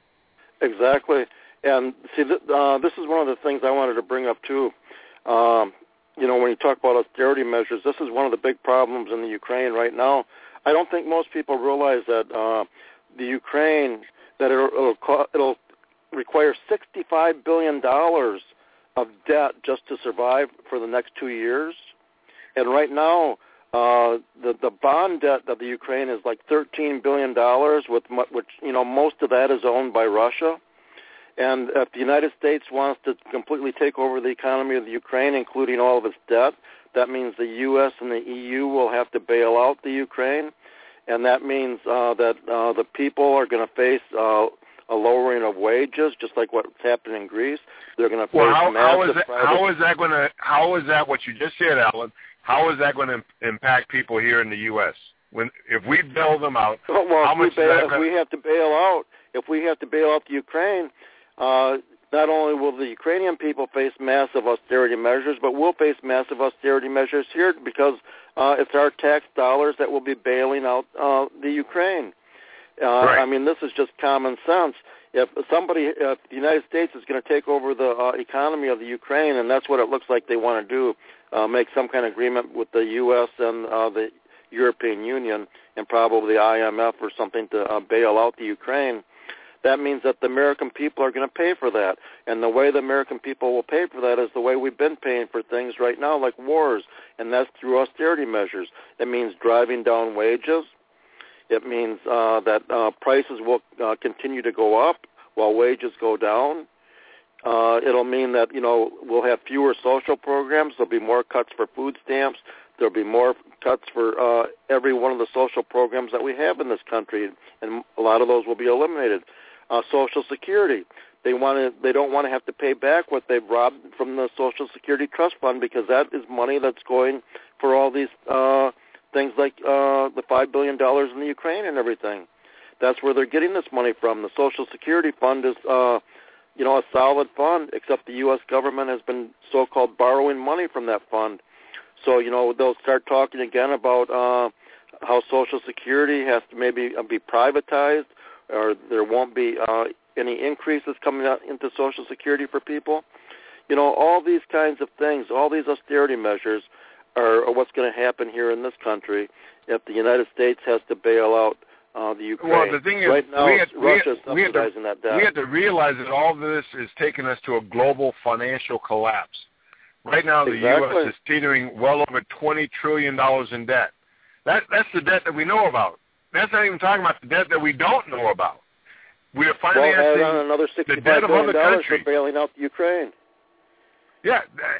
Exactly. And see, th- uh, this is one of the things I wanted to bring up too. Um, you know, when you talk about austerity measures, this is one of the big problems in the Ukraine right now. I don't think most people realize that uh, the Ukraine, that it'll, it'll, co- it'll require sixty-five billion dollars of debt just to survive for the next two years. And right now, uh, the the bond debt of the Ukraine is like thirteen billion dollars, with mu- which, you know, most of that is owned by Russia. And if the United States wants to completely take over the economy of the Ukraine, including all of its debt, that means the U S and the E U will have to bail out the Ukraine, and that means uh, that uh, the people are going to face uh, a lowering of wages, just like what's happening in Greece. They're going to face Well, how, how is massive that? private... How is that going to? How is that what you just said, Alan? How is that going to impact people here in the U S? When if we bail them out, well, how if we much bail, is that if gonna... we have to bail out, if we have to bail out the Ukraine, uh, not only will the Ukrainian people face massive austerity measures, but we'll face massive austerity measures here, because uh, it's our tax dollars that will be bailing out uh, the Ukraine. Uh, Right. I mean, this is just common sense. If somebody, if the United States is going to take over the uh, economy of the Ukraine, and that's what it looks like they want to do, uh, make some kind of agreement with the U S and uh, the European Union and probably the I M F or something to uh, bail out the Ukraine, that means that the American people are going to pay for that. And the way the American people will pay for that is the way we've been paying for things right now, like wars, and that's through austerity measures. It means driving down wages. It means uh, that uh, prices will uh, continue to go up while wages go down. Uh, it'll mean that, you know, we'll have fewer social programs. There'll be more cuts for food stamps. There'll be more cuts for uh, every one of the social programs that we have in this country, and a lot of those will be eliminated. Uh, Social Security. They want to. They don't want to have to pay back what they've robbed from the Social Security Trust Fund, because that is money that's going for all these uh, things like uh, the five billion dollars in the Ukraine and everything. That's where they're getting this money from. The Social Security Fund is, uh, you know, a solid fund, except the U S government has been so-called borrowing money from that fund. So, you know, they'll start talking again about uh, how Social Security has to maybe be privatized, or there won't be uh, any increases coming out into Social Security for people. You know, all these kinds of things, all these austerity measures are, are what's going to happen here in this country if the United States has to bail out uh, the Ukraine. Well, the thing is, right now, we have, Russia is we have subsidizing to, that debt. We have to realize that all of this is taking us to a global financial collapse. Right now, the Exactly. U S is teetering well over twenty trillion dollars in debt. That, that's the debt that we know about. That's not even talking about the debt that we don't know about. We are well, financing add on another the sixty-five debt of billion other dollars for countries. bailing out the Ukraine. Yeah,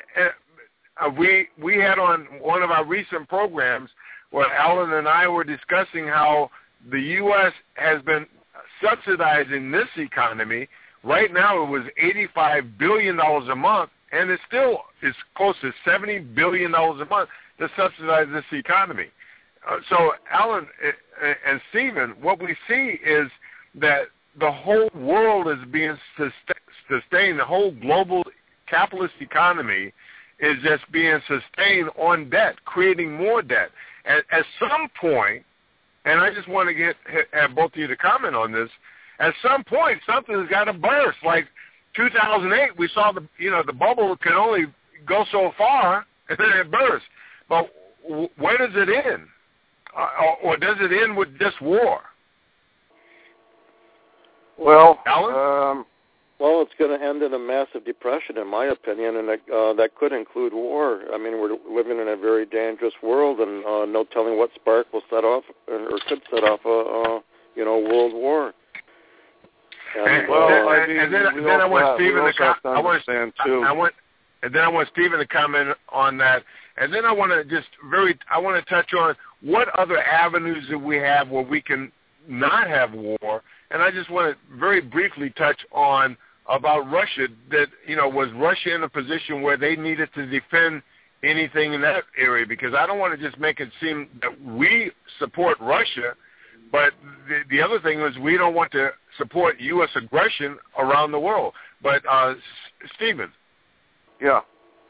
uh, we we had on one of our recent programs where Alan and I were discussing how the U S has been subsidizing this economy. Right now, it was eighty-five billion dollars a month, and it still is close to seventy billion dollars a month to subsidize this economy. uh, so Alan and Stephen, what we see is that the whole world is being sustained. The whole global capitalist economy is just being sustained on debt, creating more debt. At, at some point, and I just want to get have both of you to comment on this. At some point, something's got to burst. Like two thousand eight, we saw the you know the bubble can only go so far, and then it bursts. But w- where does it end? Uh, or, or does it end with just war? Well, Alan? Um, well, it's going to end in a massive depression, in my opinion, and that, uh, that could include war. I mean, we're living in a very dangerous world, and uh, no telling what spark will set off or could set off a uh, you know world war. And, and, well, then, I mean, and then, then I want Stephen to, com- to I want, too. I, I want, and then I want Stephen to comment on that. And then I want to just very, I want to touch on what other avenues that we have where we can not have war. And I just want to very briefly touch on about Russia. That you know, was Russia in a position where they needed to defend anything in that area? Because I don't want to just make it seem that we support Russia. But the, the other thing is we don't want to support U S aggression around the world. But, uh, S- Stephen. Yeah.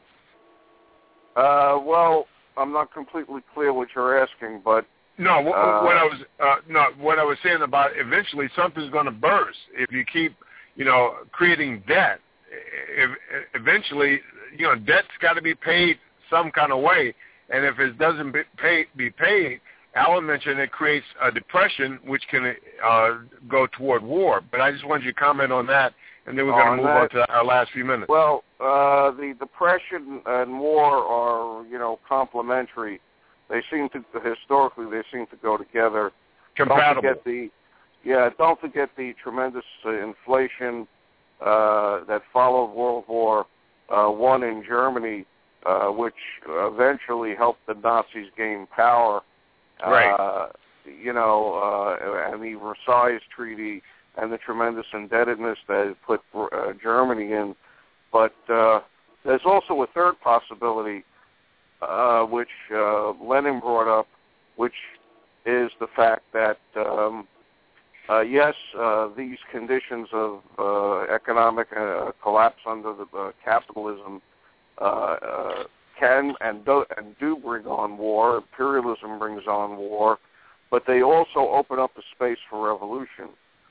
Uh, well, I'm not completely clear what you're asking, but... No, what, uh, what I was uh, no, what I was saying about eventually something's going to burst if you keep, you know, creating debt. If, eventually, you know, debt's got to be paid some kind of way, and if it doesn't be, pay, be paid, Alan mentioned it creates a depression, which can uh, go toward war. But I just wanted you to comment on that, and then we're going to move that, on to our last few minutes. Well, uh, the depression and war are, you know, complementary. They seem to, historically, they seem to go together. Compatible. Don't forget the, yeah, don't forget the tremendous uh, inflation uh, that followed World War uh, One in Germany, uh, which eventually helped the Nazis gain power. Right. Uh, you know, uh, and the Versailles Treaty and the tremendous indebtedness that it put uh, Germany in. But uh, there's also a third possibility, uh, which uh, Lenin brought up, which is the fact that, um, uh, yes, uh, these conditions of uh, economic uh, collapse under the uh, capitalism uh, uh, can and do, and do bring on war. Imperialism brings on war, but they also open up a space for revolution.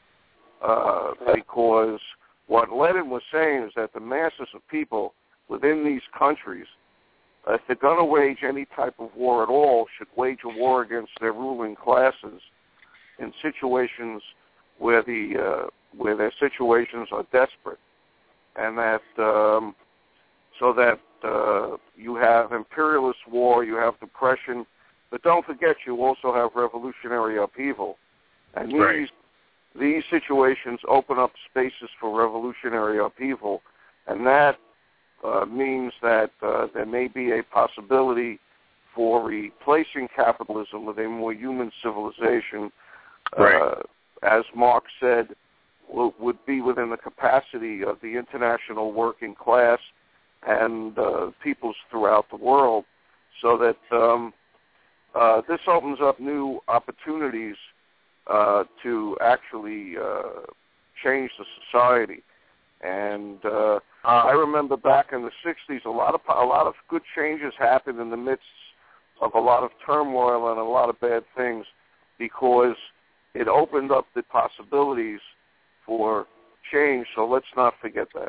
Uh, because what Lenin was saying is that the masses of people within these countries, if they're going to wage any type of war at all, should wage a war against their ruling classes in situations where the uh, where their situations are desperate, and that um, so that uh, you have imperialist war, you have depression, but don't forget you also have revolutionary upheaval, and these right. these situations open up spaces for revolutionary upheaval, and that uh, means that uh, there may be a possibility for replacing capitalism with a more human civilization. Right. Uh, as Marx said, w- would be within the capacity of the international working class and uh, peoples throughout the world, so that um, uh, this opens up new opportunities uh, to actually uh, change the society. And uh, I remember back in the sixties, a lot of a lot of good changes happened in the midst of a lot of turmoil and a lot of bad things, because it opened up the possibilities for change. So let's not forget that.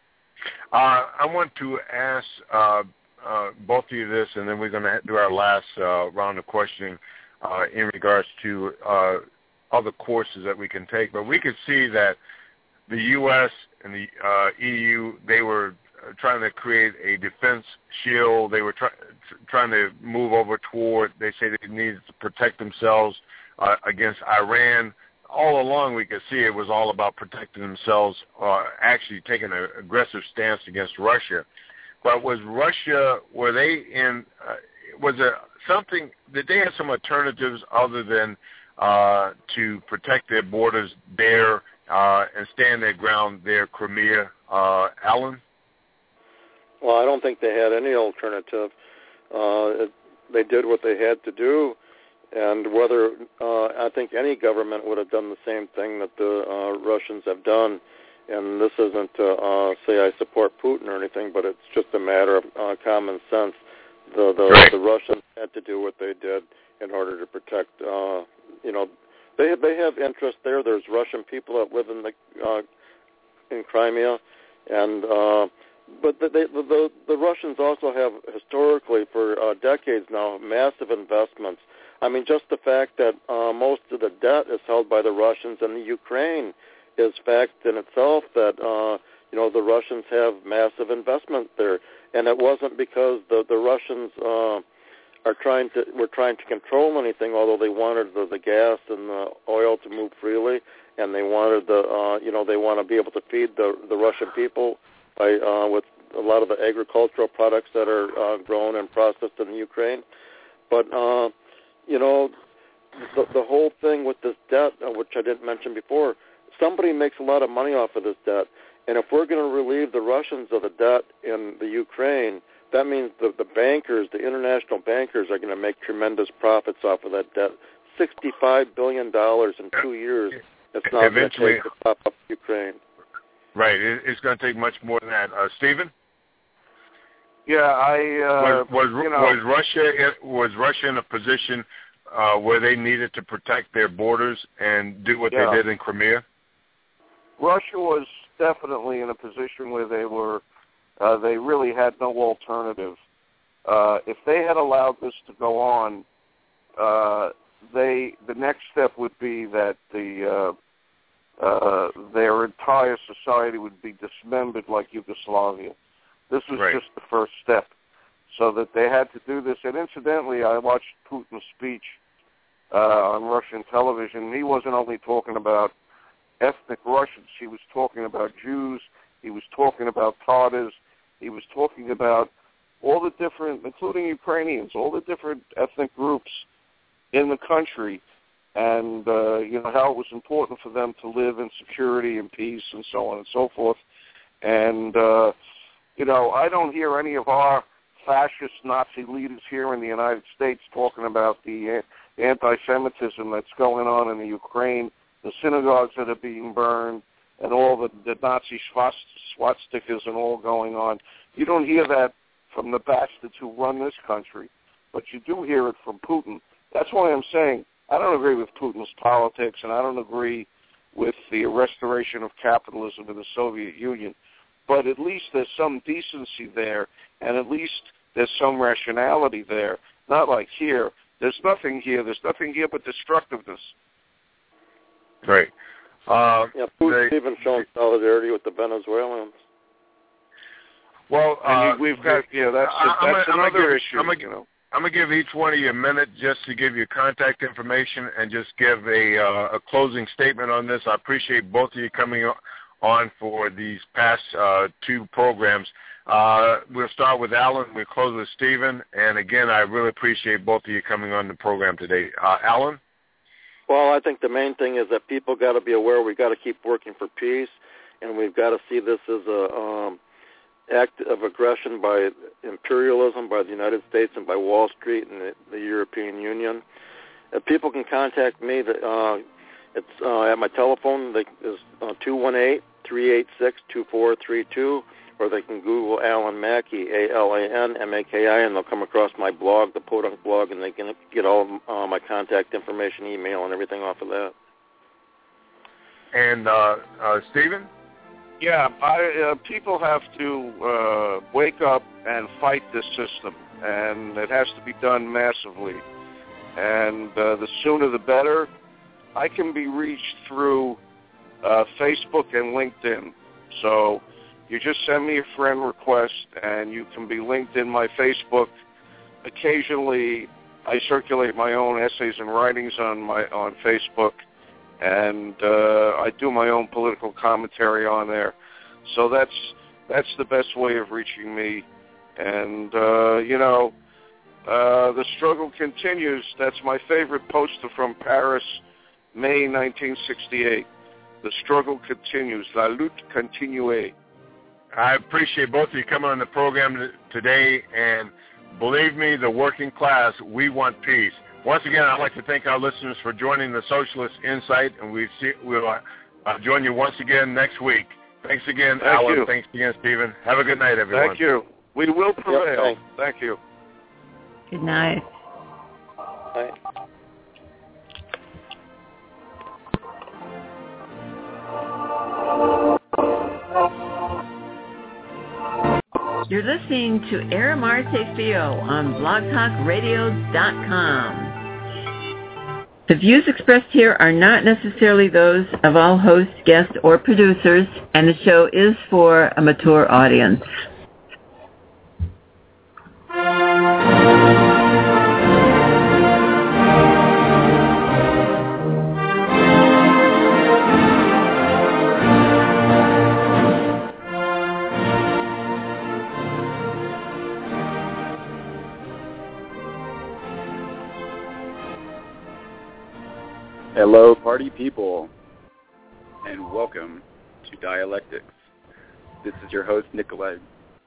Uh, I want to ask uh, uh, both of you this, and then we're going to do our last uh, round of questioning uh, in regards to uh, other courses that we can take. But we could see that the U S and the uh, E U, they were trying to create a defense shield. They were try- trying to move over toward, they say they needed to protect themselves uh, against Iran. All along we could see it was all about protecting themselves, uh, actually taking an aggressive stance against Russia. But was Russia, were they in, uh, was there something, did they have some alternatives other than uh, to protect their borders there uh, and stand their ground there, Crimea? Uh, Alan? Well, I don't think they had any alternative. Uh, it, they did what they had to do, And whether uh, I think any government would have done the same thing that the uh, Russians have done. And this isn't to uh, say I support Putin or anything, but it's just a matter of uh, common sense. The the, right. the Russians had to do what they did in order to protect. Uh, you know, they they have interest there. There's Russian people that live in the uh, in Crimea, and uh, but the, they, the the Russians also have historically for uh, decades now massive investments. I mean, just the fact that uh, most of the debt is held by the Russians and the Ukraine is fact in itself that, uh, you know, the Russians have massive investment there. And it wasn't because the, the Russians uh, are trying to were trying to control anything, although they wanted the, the gas and the oil to move freely, and they wanted the, uh, you know, they want to be able to feed the, the Russian people by uh, with a lot of the agricultural products that are uh, grown and processed in the Ukraine. But uh, you know, the, the whole thing with this debt, uh, which I didn't mention before, somebody makes a lot of money off of this debt. And if we're going to relieve the Russians of the debt in the Ukraine, that means the, the bankers, the international bankers, are going to make tremendous profits off of that debt. sixty-five billion dollars in two years. It's not going to take to prop up Ukraine. Right. It, it's going to take much more than that. Uh, Stephen? Yeah, I uh, was was, you know, was Russia was Russia in a position uh, where they needed to protect their borders and do what yeah. they did in Crimea? Russia was definitely in a position where they were uh, they really had no alternative. Uh, if they had allowed this to go on, uh, they the next step would be that the uh, uh, their entire society would be dismembered like Yugoslavia. This was right. just the first step, so that they had to do this. And incidentally, I watched Putin's speech uh, on Russian television. He wasn't only talking about ethnic Russians. He was talking about Jews. He was talking about Tatars. He was talking about all the different, including Ukrainians, all the different ethnic groups in the country, and uh, you know how it was important for them to live in security and peace and so on and so forth. And uh, you know, I don't hear any of our fascist Nazi leaders here in the United States talking about the uh, anti-Semitism that's going on in the Ukraine, the synagogues that are being burned, and all the, the Nazi swastikas and all going on. You don't hear that from the bastards who run this country, but you do hear it from Putin. That's why I'm saying I don't agree with Putin's politics, and I don't agree with the restoration of capitalism in the Soviet Union. But at least there's some decency there, and at least there's some rationality there. Not like here. There's nothing here. There's nothing here but destructiveness. Right. Uh, yeah, Putin's even showing solidarity with the Venezuelans. Well, uh, and we've got, yeah, that's, a, that's I'm another give, issue, I'm gonna, you know. I'm going to give each one of you a minute just to give you contact information and just give a, uh, a closing statement on this. I appreciate both of you coming on for these past uh, two programs. Uh, we'll start with Alan. We'll close with Stephen. And, again, I really appreciate both of you coming on the program today. Uh, Alan? Well, I think the main thing is that people got to be aware we've got to keep working for peace, and we've got to see this as a um, act of aggression by imperialism, by the United States and by Wall Street and the, the European Union. If people can contact me, uh, it's uh, at my telephone. They is uh, two one eight, three eight six, two four three two, or they can Google Alan Mackey, A L A N M A K I, and they'll come across my blog, the Podunk blog, and they can get all uh, my contact information, email, and everything off of that. And uh, uh, Stephen? Yeah, I, uh, people have to uh, wake up and fight this system, and it has to be done massively. And uh, the sooner the better. I can be reached through uh, Facebook and LinkedIn. So you just send me a friend request, and you can be linked in my Facebook. Occasionally, I circulate my own essays and writings on my on Facebook, and uh, I do my own political commentary on there. So that's that's the best way of reaching me. And, uh, you know, uh, the struggle continues. That's my favorite poster from Paris, May nineteen sixty-eight. The struggle continues. La lutte continue. I appreciate both of you coming on the program today, and believe me, the working class, we want peace. once again, I'd like to thank our listeners for joining the Socialist Insight, and we see, we'll uh, join you once again next week. Thanks again, Thank Alan. you. Thanks again, Stephen. Have a good night, everyone. Thank you. We will prevail. Yep, Thank you. Good night. Bye. You're listening to Aramarte Fio on blog talk radio dot com. The views expressed here are not necessarily those of all hosts, guests, or producers, and the show is for a mature audience. Hello, party people, and welcome to Dialectics. This is your host, Nikolai.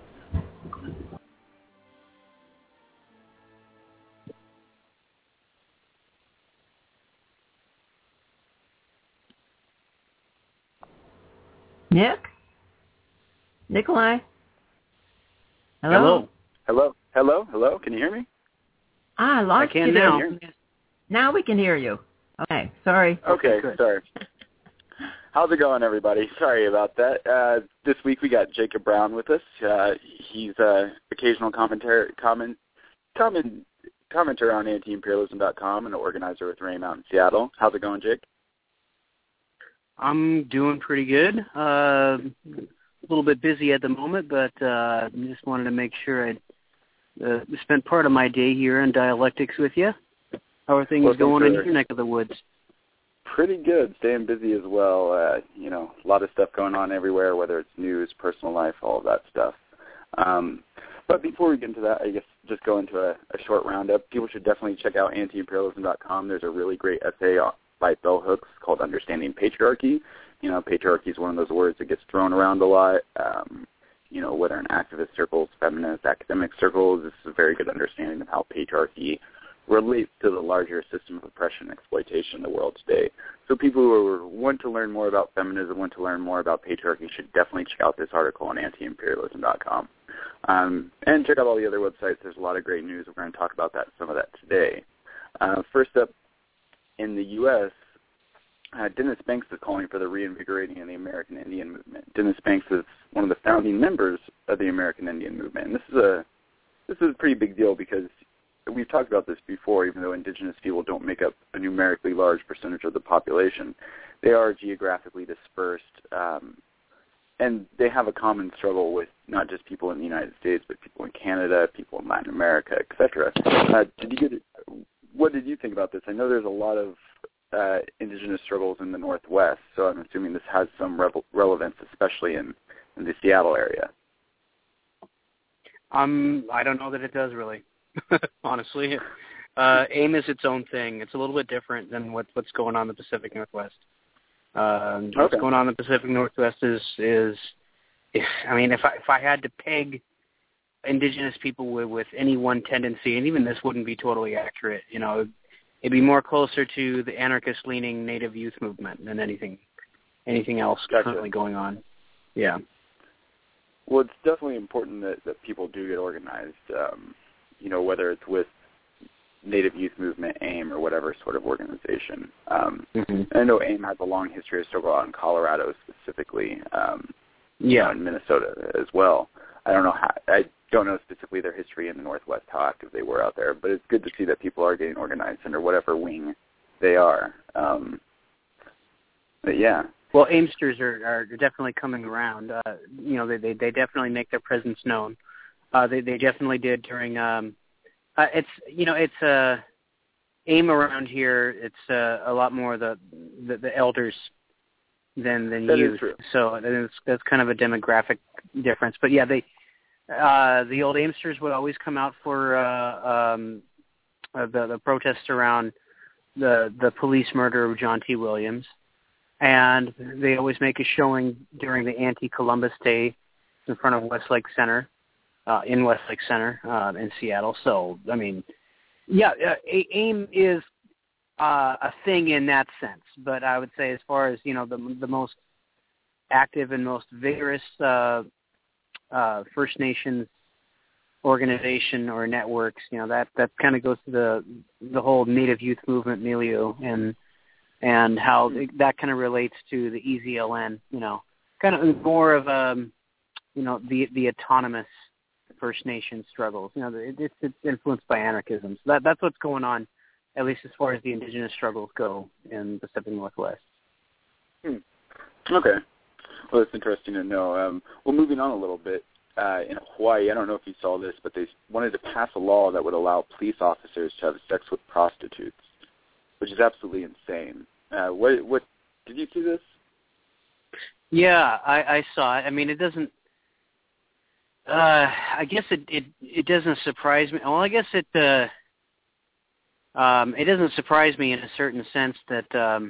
Nick? Nikolai? Hello? Hello. Hello, hello, hello. Can you hear me? Ah, I lost I can you there. now. Now we can hear you. Okay, sorry. Okay, good. sorry. How's it going, everybody? Sorry about that. Uh, this week we got Jacob Brown with us. Uh, he's an occasional commentator, comment, comment, commenter on anti imperialism dot com and an organizer with Rain Out in Seattle. How's it going, Jake? I'm doing pretty good. Uh, a little bit busy at the moment, but uh, just wanted to make sure I'd uh, spent part of my day here in Dialectics with you. How are things Well, going in for- your neck of the woods? Pretty good. Staying busy as well. Uh, you know, a lot of stuff going on everywhere, whether it's news, personal life, all of that stuff. Um, but before we get into that, I guess just go into a, a short roundup. People should definitely check out anti imperialism dot com. There's a really great essay by Bell Hooks called Understanding Patriarchy. You know, patriarchy is one of those words that gets thrown around a lot. Um, you know, whether in activist circles, feminist, academic circles, this is a very good understanding of how patriarchy relates to the larger system of oppression and exploitation in the world today. So people who want to learn more about feminism, want to learn more about patriarchy, should definitely check out this article on anti imperialism dot com. Um, and check out all the other websites. There's a lot of great news. We're going to talk about that, some of that today. Uh, first up, in the U S, uh, Dennis Banks is calling for the reinvigorating of the American Indian movement. Dennis Banks is one of the founding members of the American Indian movement. And this is a this is a pretty big deal because we've talked about this before. Even though indigenous people don't make up a numerically large percentage of the population, they are geographically dispersed, um, and they have a common struggle with not just people in the United States, but people in Canada, people in Latin America, et cetera. Uh, did you get, what did you think about this? I know there's a lot of uh, indigenous struggles in the Northwest, so I'm assuming this has some revel- relevance, especially in, in the Seattle area. Um, I don't know that it does really. Honestly, uh, AIM is its own thing. It's a little bit different than what, what's going on in the Pacific Northwest. Um, what's Okay. going on in the Pacific Northwest is, is, is I mean, if I if I had to peg indigenous people with, with any one tendency, and even this wouldn't be totally accurate, you know, it'd be more closer to the anarchist-leaning Native youth movement than anything anything else Gotcha. currently going on. Yeah. Well, it's definitely important that, that people do get organized. Um, you know, whether it's with Native Youth Movement, AIM, or whatever sort of organization. Um, Mm-hmm. I know AIM has a long history of struggle out in Colorado specifically, um, Yeah. you know, in Minnesota as well. I don't know how, I don't know specifically their history in the Northwest, how active they were out there, but it's good to see that people are getting organized under whatever wing they are. Um, but yeah. Well, Aimsters are, are definitely coming around. Uh, you know, they, they they definitely make their presence known. Uh, they they definitely did during. Um, uh, it's you know it's uh, AIM around here. It's uh, a lot more the the, the elders than than That is youth. true. So it's that's kind of a demographic difference. But yeah, they uh, the old Aimsters would always come out for uh, um, uh, the the protests around the the police murder of John T. Williams. And they always make a showing during the anti-Columbus Day in front of Westlake Center, uh, in Westlake Center uh, in Seattle. So, I mean, Yeah, uh, AIM is uh, a thing in that sense, but I would say as far as, you know, the the most active and most vigorous uh, uh, First Nations organization or networks, you know, that, that kind of goes to the the whole Native Youth Movement milieu and and how that kind of relates to the E Z L N, you know, kind of more of um, you know, the the autonomous First Nation struggles. You know, it's it's influenced by anarchism. So that that's what's going on, at least as far as the indigenous struggles go in the Pacific Northwest. Hmm. Okay. Well, it's interesting to know. Um, well, moving on a little bit, uh, in Hawaii, I don't know if you saw this, but they wanted to pass a law that would allow police officers to have sex with prostitutes, which is absolutely insane. Uh, what, what, did you see this? Yeah, I, I saw it. I mean, it doesn't, uh, I guess it, it, it doesn't surprise me. Well, I guess it, uh, um, it doesn't surprise me in a certain sense that, um,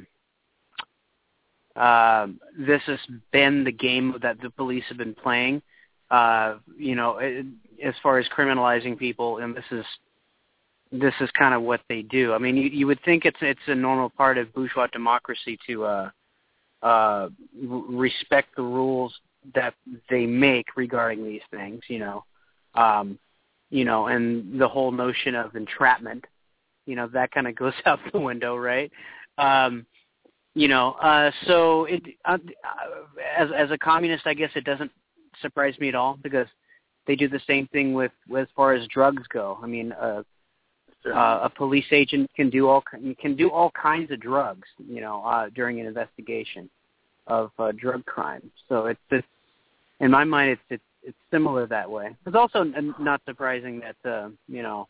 Uh, this has been the game that the police have been playing, uh, you know, it, as far as criminalizing people, and this is this is kind of what they do. I mean, you, you would think it's it's a normal part of bourgeois democracy to uh, uh, respect the rules that they make regarding these things, you know, um, you know, and the whole notion of entrapment, you know, that kind of goes out the window, right? Um, You know, uh, so it, uh, as as a communist, I guess it doesn't surprise me at all because they do the same thing with, with as far as drugs go. I mean, uh, uh, a police agent can do all can do all kinds of drugs, you know, uh, during an investigation of uh, drug crime. So it's, it's in my mind, it's it's it's similar that way. It's also not surprising that uh, you know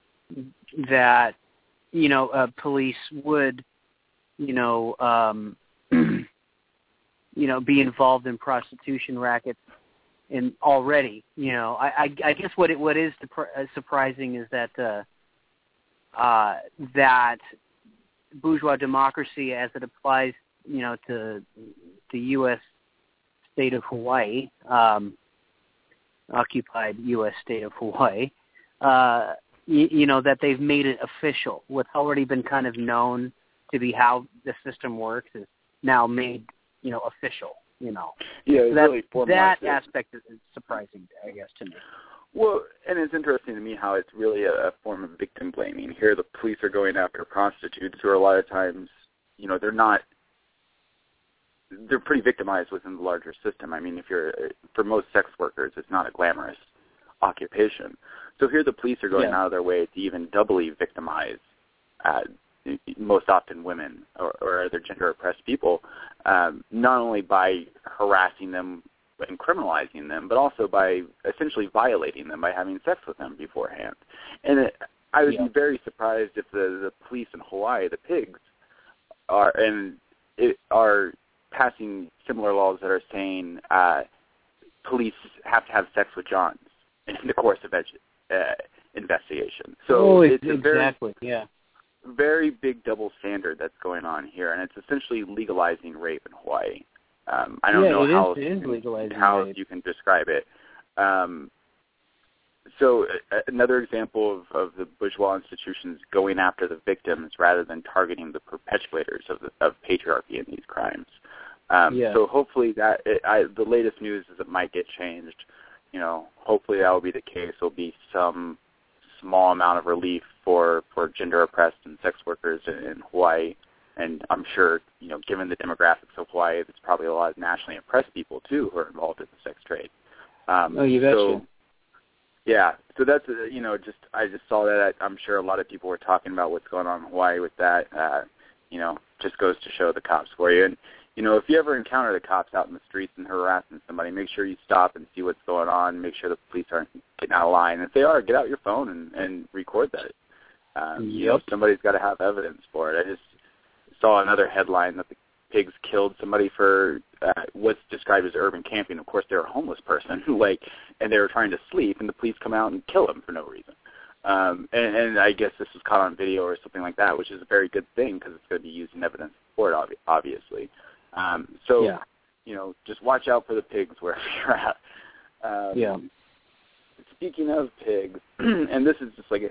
that you know uh, police would. you know, um, you know, be involved in prostitution rackets in already, you know, I, I, I guess what it, what is surprising is that, uh, uh, that bourgeois democracy as it applies, you know, to the U S state of Hawaii, um, occupied U S state of Hawaii, uh, you, you know, that they've made it official. What's already been kind of known to be how the system works is now made, you know, official, you know. Yeah, so it's that, really formalized. That aspect is surprising, I guess, to me. Well, and it's interesting to me how it's really a, a form of victim blaming. Here the police are going after prostitutes who are a lot of times, you know, they're not, they're pretty victimized within the larger system. I mean, if you're, for most sex workers, it's not a glamorous occupation. So here the police are going yeah. out of their way to even doubly victimize uh, most often women or, or other gender-oppressed people, um, not only by harassing them and criminalizing them, but also by essentially violating them by having sex with them beforehand. And it, I would yeah. be very surprised if the, the police in Hawaii, the pigs, are and it, are passing similar laws that are saying uh, police have to have sex with Johns in the course of edu- uh, investigation. So oh, it's exactly, a very, yeah. very big double standard that's going on here, and it's essentially legalizing rape in Hawaii. Um, I don't yeah, know it how, is, it is legalizing how rape. you can describe it. Um, so uh, another example of, of the bourgeois institutions going after the victims rather than targeting the perpetuators of, the, of patriarchy in these crimes. Um, yeah. So hopefully that it, I, the latest news is it might get changed. You know, hopefully that will be the case. There'll be some small amount of relief for, for gender-oppressed and sex workers in, in Hawaii. And I'm sure, you know, given the demographics of Hawaii, there's probably a lot of nationally oppressed people, too, who are involved in the sex trade. Um, oh, you betcha. So, yeah, so that's, uh, you know, just I just saw that. I'm sure a lot of people were talking about what's going on in Hawaii with that. Uh, you know, just goes to show the cops for you. And, you know, if you ever encounter the cops out in the streets and harassing somebody, make sure you stop and see what's going on. Make sure the police aren't getting out of line. If they are, get out your phone and, and record that. Um, yep. You know, somebody's got to have evidence for it. I just saw another headline that the pigs killed somebody for uh, what's described as urban camping. Of course, they're a homeless person, like, and they were trying to sleep, and the police come out and kill them for no reason. Um, and, and I guess this was caught on video or something like that, which is a very good thing because it's going to be used in evidence for it, ob- obviously. Um, so, yeah. you know, just watch out for the pigs wherever you're at. Um, yeah. Speaking of pigs, and this is just like a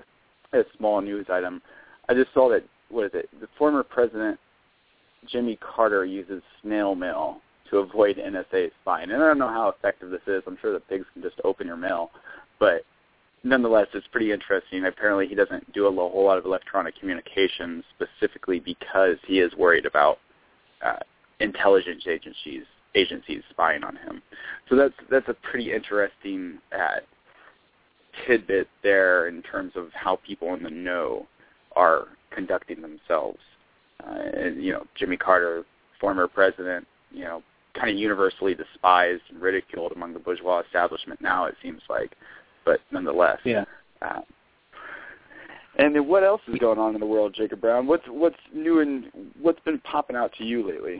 a small news item. I just saw that, what is it, the former president, Jimmy Carter, uses snail mail to avoid N S A spying. And I don't know how effective this is. I'm sure the pigs can just open your mail. But nonetheless, it's pretty interesting. Apparently he doesn't do a whole lot of electronic communications specifically because he is worried about uh, intelligence agencies agencies spying on him. So that's that's a pretty interesting uh, tidbit there in terms of how people in the know are conducting themselves. Uh, and, you know, Jimmy Carter, former president, you know, kind of universally despised and ridiculed among the bourgeois establishment now, it seems like, but nonetheless. Yeah. Uh, and then what else is going on in the world, Jacob Brown? What's what's new and what's been popping out to you lately?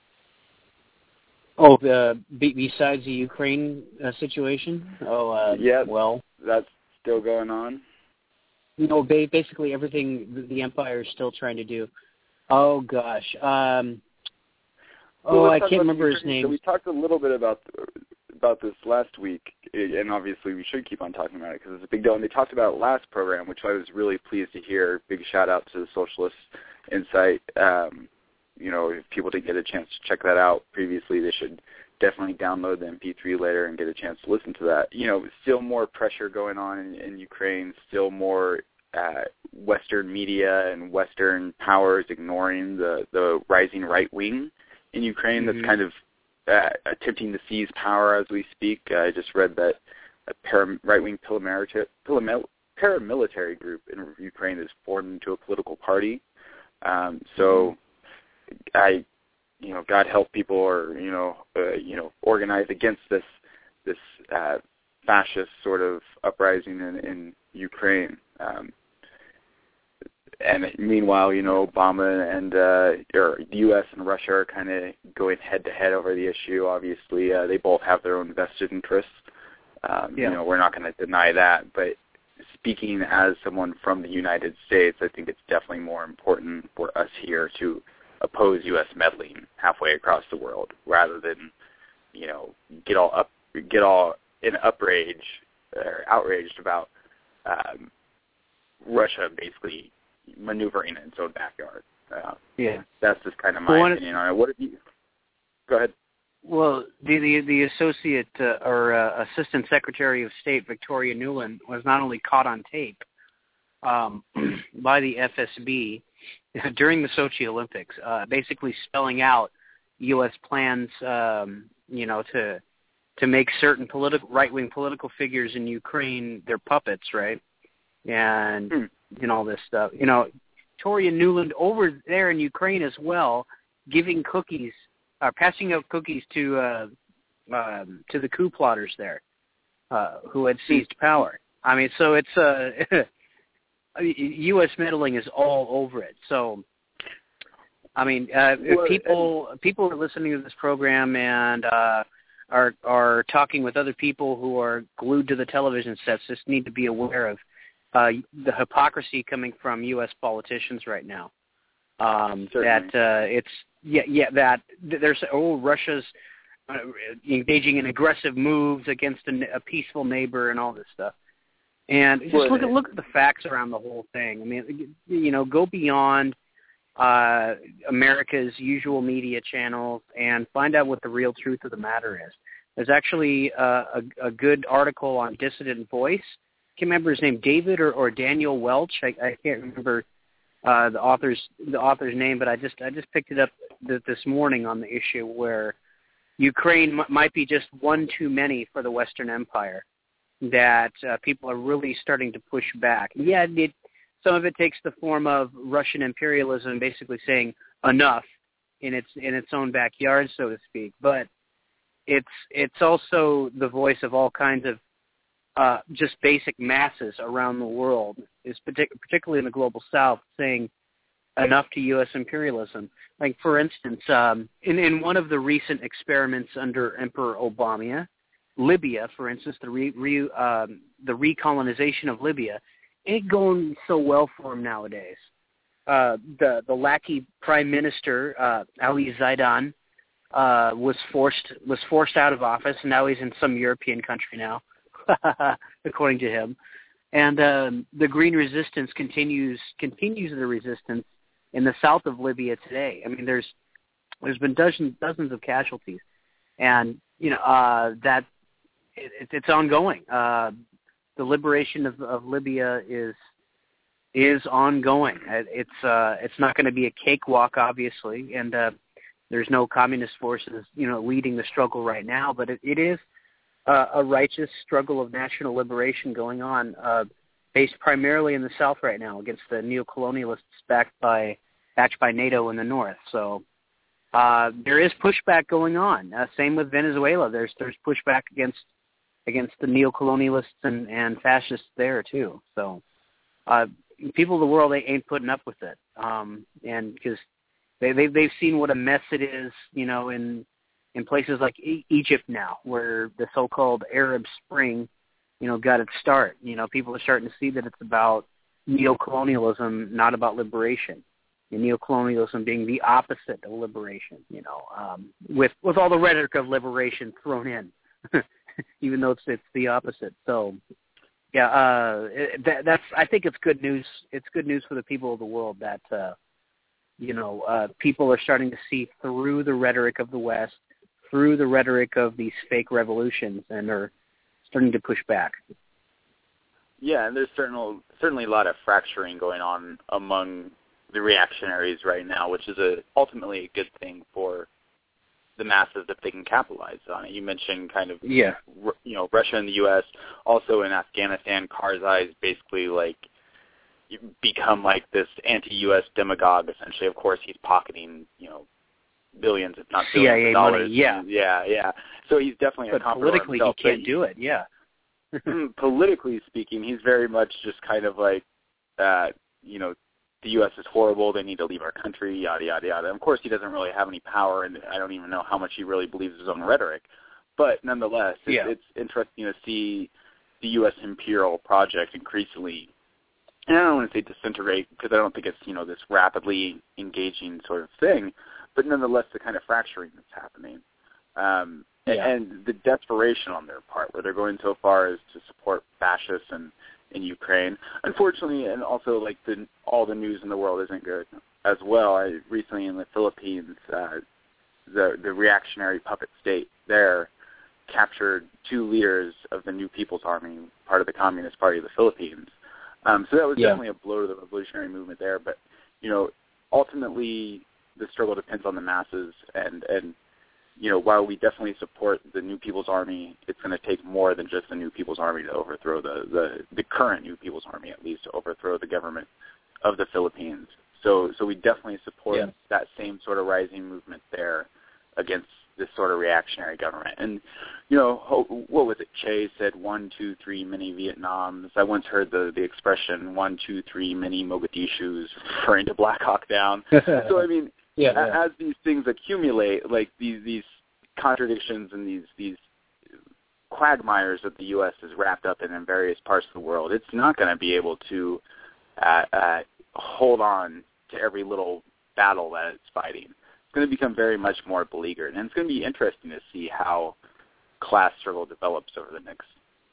Oh, uh, be- besides the Ukraine uh, situation? Oh, uh, yeah. Well, that's still going on. You know, ba- basically everything the Empire is still trying to do. Oh gosh. Um, oh, well, I can't remember his Ukraine. name. So we talked a little bit about about this last week, and obviously we should keep on talking about it because it's a big deal. And they talked about it last program, which I was really pleased to hear. Big shout out to the Socialist Insight. Um, you know, if people didn't get a chance to check that out previously, they should definitely download the M P three later and get a chance to listen to that. You know, still more pressure going on in, in Ukraine, still more uh, Western media and Western powers ignoring the, the rising right wing in Ukraine mm-hmm. that's kind of uh, attempting to seize power as we speak. Uh, I just read that a para, right-wing paramilitary, paramilitary group in Ukraine is formed into a political party. Um, so mm-hmm. I, you know, God help people or, you know, uh, you know, organize against this this uh, fascist sort of uprising in, in Ukraine. Um, and meanwhile, you know, Obama and uh, or the U S and Russia are kind of going head to head over the issue. Obviously, uh, they both have their own vested interests. Um, yeah. You know, we're not going to deny that. But speaking as someone from the United States, I think it's definitely more important for us here to oppose U S meddling halfway across the world, rather than, you know, get all up, get all in outrage or outraged about um, Russia basically maneuvering in its own backyard. Uh, yeah, that's just kind of my well, opinion on it. What have you? Go ahead. Well, the the, the associate uh, or uh, assistant secretary of state Victoria Nuland was not only caught on tape um, by the F S B during the Sochi Olympics, uh, basically spelling out U S plans, um, you know, to to make certain political right-wing political figures in Ukraine their puppets, right? And hmm. you know all this stuff. You know, Victoria Nuland over there in Ukraine as well, giving cookies, uh, passing out cookies to uh, um, to the coup plotters there, uh, who had seized power. I mean, so it's uh, U S meddling is all over it. So, I mean, uh, well, people people are listening to this program and uh, are are talking with other people who are glued to the television sets. Just need to be aware of uh, the hypocrisy coming from U S politicians right now. Um, that uh, it's yeah yeah that there's oh Russia's uh, engaging in aggressive moves against a, a peaceful neighbor and all this stuff. And just look at look at the facts around the whole thing. I mean, you know, go beyond uh, America's usual media channels and find out what the real truth of the matter is. There's actually uh, a, a good article on Dissident Voice. I can't remember his name, David or, or Daniel Welch. I, I can't remember uh, the author's the author's name, but I just I just picked it up th- this morning on the issue where Ukraine m- might be just one too many for the Western Empire. That uh, people are really starting to push back. Yeah, it, some of it takes the form of Russian imperialism, basically saying enough in its in its own backyard, so to speak. But it's it's also the voice of all kinds of uh, just basic masses around the world, is partic- particularly in the global South, saying enough to U S imperialism. Like for instance, um, in in one of the recent experiments under Emperor Obama. Libya, for instance, the re, re, um, the recolonization of Libya, ain't going so well for him nowadays. Uh, the the lackey prime minister uh, Ali Zaidan uh, was forced was forced out of office, and now he's in some European country now, according to him. And um, the Green Resistance continues continues the resistance in the south of Libya today. I mean, there's there's been dozens dozens of casualties, and you know uh, that it, it's ongoing. Uh, the liberation of, of Libya is is ongoing. It's uh, it's not going to be a cakewalk, obviously, and uh, there's no communist forces, you know, leading the struggle right now. But it, it is uh, a righteous struggle of national liberation going on, uh, based primarily in the south right now against the neocolonialists backed by backed by NATO in the north. So uh, there is pushback going on. Uh, same with Venezuela. There's there's pushback against against the neocolonialists and, and fascists there too. So uh, people of the world, they ain't putting up with it, um, and because they, they they've seen what a mess it is, you know, in in places like e- Egypt now, where the so-called Arab Spring, you know, got its start. You know, people are starting to see that it's about neocolonialism, not about liberation. And neocolonialism being the opposite of liberation, you know, um, with with all the rhetoric of liberation thrown in, even though it's it's the opposite. So, yeah, uh, that, that's I think it's good news. It's good news for the people of the world that uh, you know uh, people are starting to see through the rhetoric of the West, through the rhetoric of these fake revolutions, and are starting to push back. Yeah, and there's certainly certainly a lot of fracturing going on among the reactionaries right now, which is a ultimately a good thing for the masses if they can capitalize on it. You mentioned kind of, yeah, you know, Russia and the U S Also in Afghanistan, Karzai is basically like become like this anti-U S demagogue. Essentially, of course, he's pocketing, you know, billions, if not billions C I A of dollars. money, yeah, yeah, yeah. So he's definitely but a comprador politically himself, he can't but do it. Yeah. politically speaking, he's very much just kind of like, uh, you know, the U S is horrible, they need to leave our country, yada, yada, yada. Of course, he doesn't really have any power, and I don't even know how much he really believes his own rhetoric. But nonetheless, it's, yeah. it's interesting to see the U S imperial project increasingly, and I don't want to say disintegrate, because I don't think it's, you know, this rapidly engaging sort of thing, but nonetheless, the kind of fracturing that's happening. Um, yeah. And the desperation on their part, where they're going so far as to support fascists and in Ukraine, unfortunately, and also like the all the news in the world isn't good as well. I recently in the Philippines, uh, the the reactionary puppet state there captured two leaders of the New People's Army, part of the Communist Party of the Philippines. Um, so that was yeah. definitely a blow to the revolutionary movement there. But you know, ultimately, the struggle depends on the masses, and and you know, while we definitely support the New People's Army, it's going to take more than just the New People's Army to overthrow the, the, the current New People's Army, at least, to overthrow the government of the Philippines. So so we definitely support yeah. that same sort of rising movement there against this sort of reactionary government. And, you know, what was it? Che said one, two, three mini Vietnams. I once heard the, the expression one, two, three mini Mogadishus, referring to Black Hawk Down. So, I mean, Yeah, as, yeah. as these things accumulate, like these these contradictions and these these quagmires that the U S is wrapped up in in various parts of the world, it's not going to be able to uh, uh, hold on to every little battle that it's fighting. It's going to become very much more beleaguered, and it's going to be interesting to see how class struggle develops over the next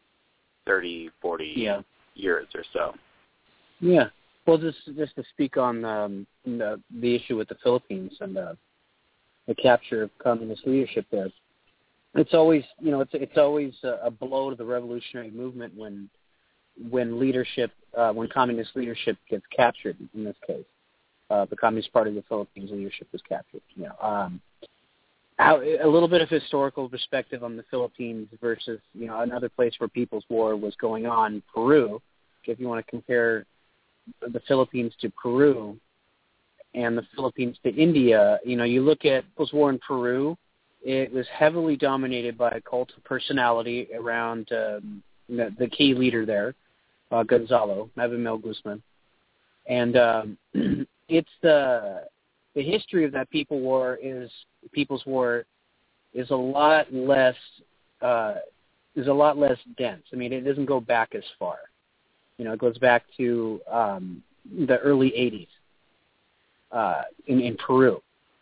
thirty, forty yeah. years or so. Yeah. Well, just just to speak on um, the, the issue with the Philippines and uh, the capture of communist leadership there, it's always you know it's it's always a, a blow to the revolutionary movement when when leadership uh, when communist leadership gets captured. In this case, uh, the Communist Party of the Philippines leadership was captured. You know, um, how, a little bit of historical perspective on the Philippines versus you know another place where People's War was going on, Peru. If you want to compare the Philippines to Peru and the Philippines to India, you know, you look at People's War in Peru, it was heavily dominated by a cult of personality around um, the, the key leader there, uh, Gonzalo, Mabimel Guzman. And um, it's the the history of that People War is People's War is a lot less uh, is a lot less dense. I mean, it doesn't go back as far. You know, it goes back to um, the early eighties uh, in, in Peru.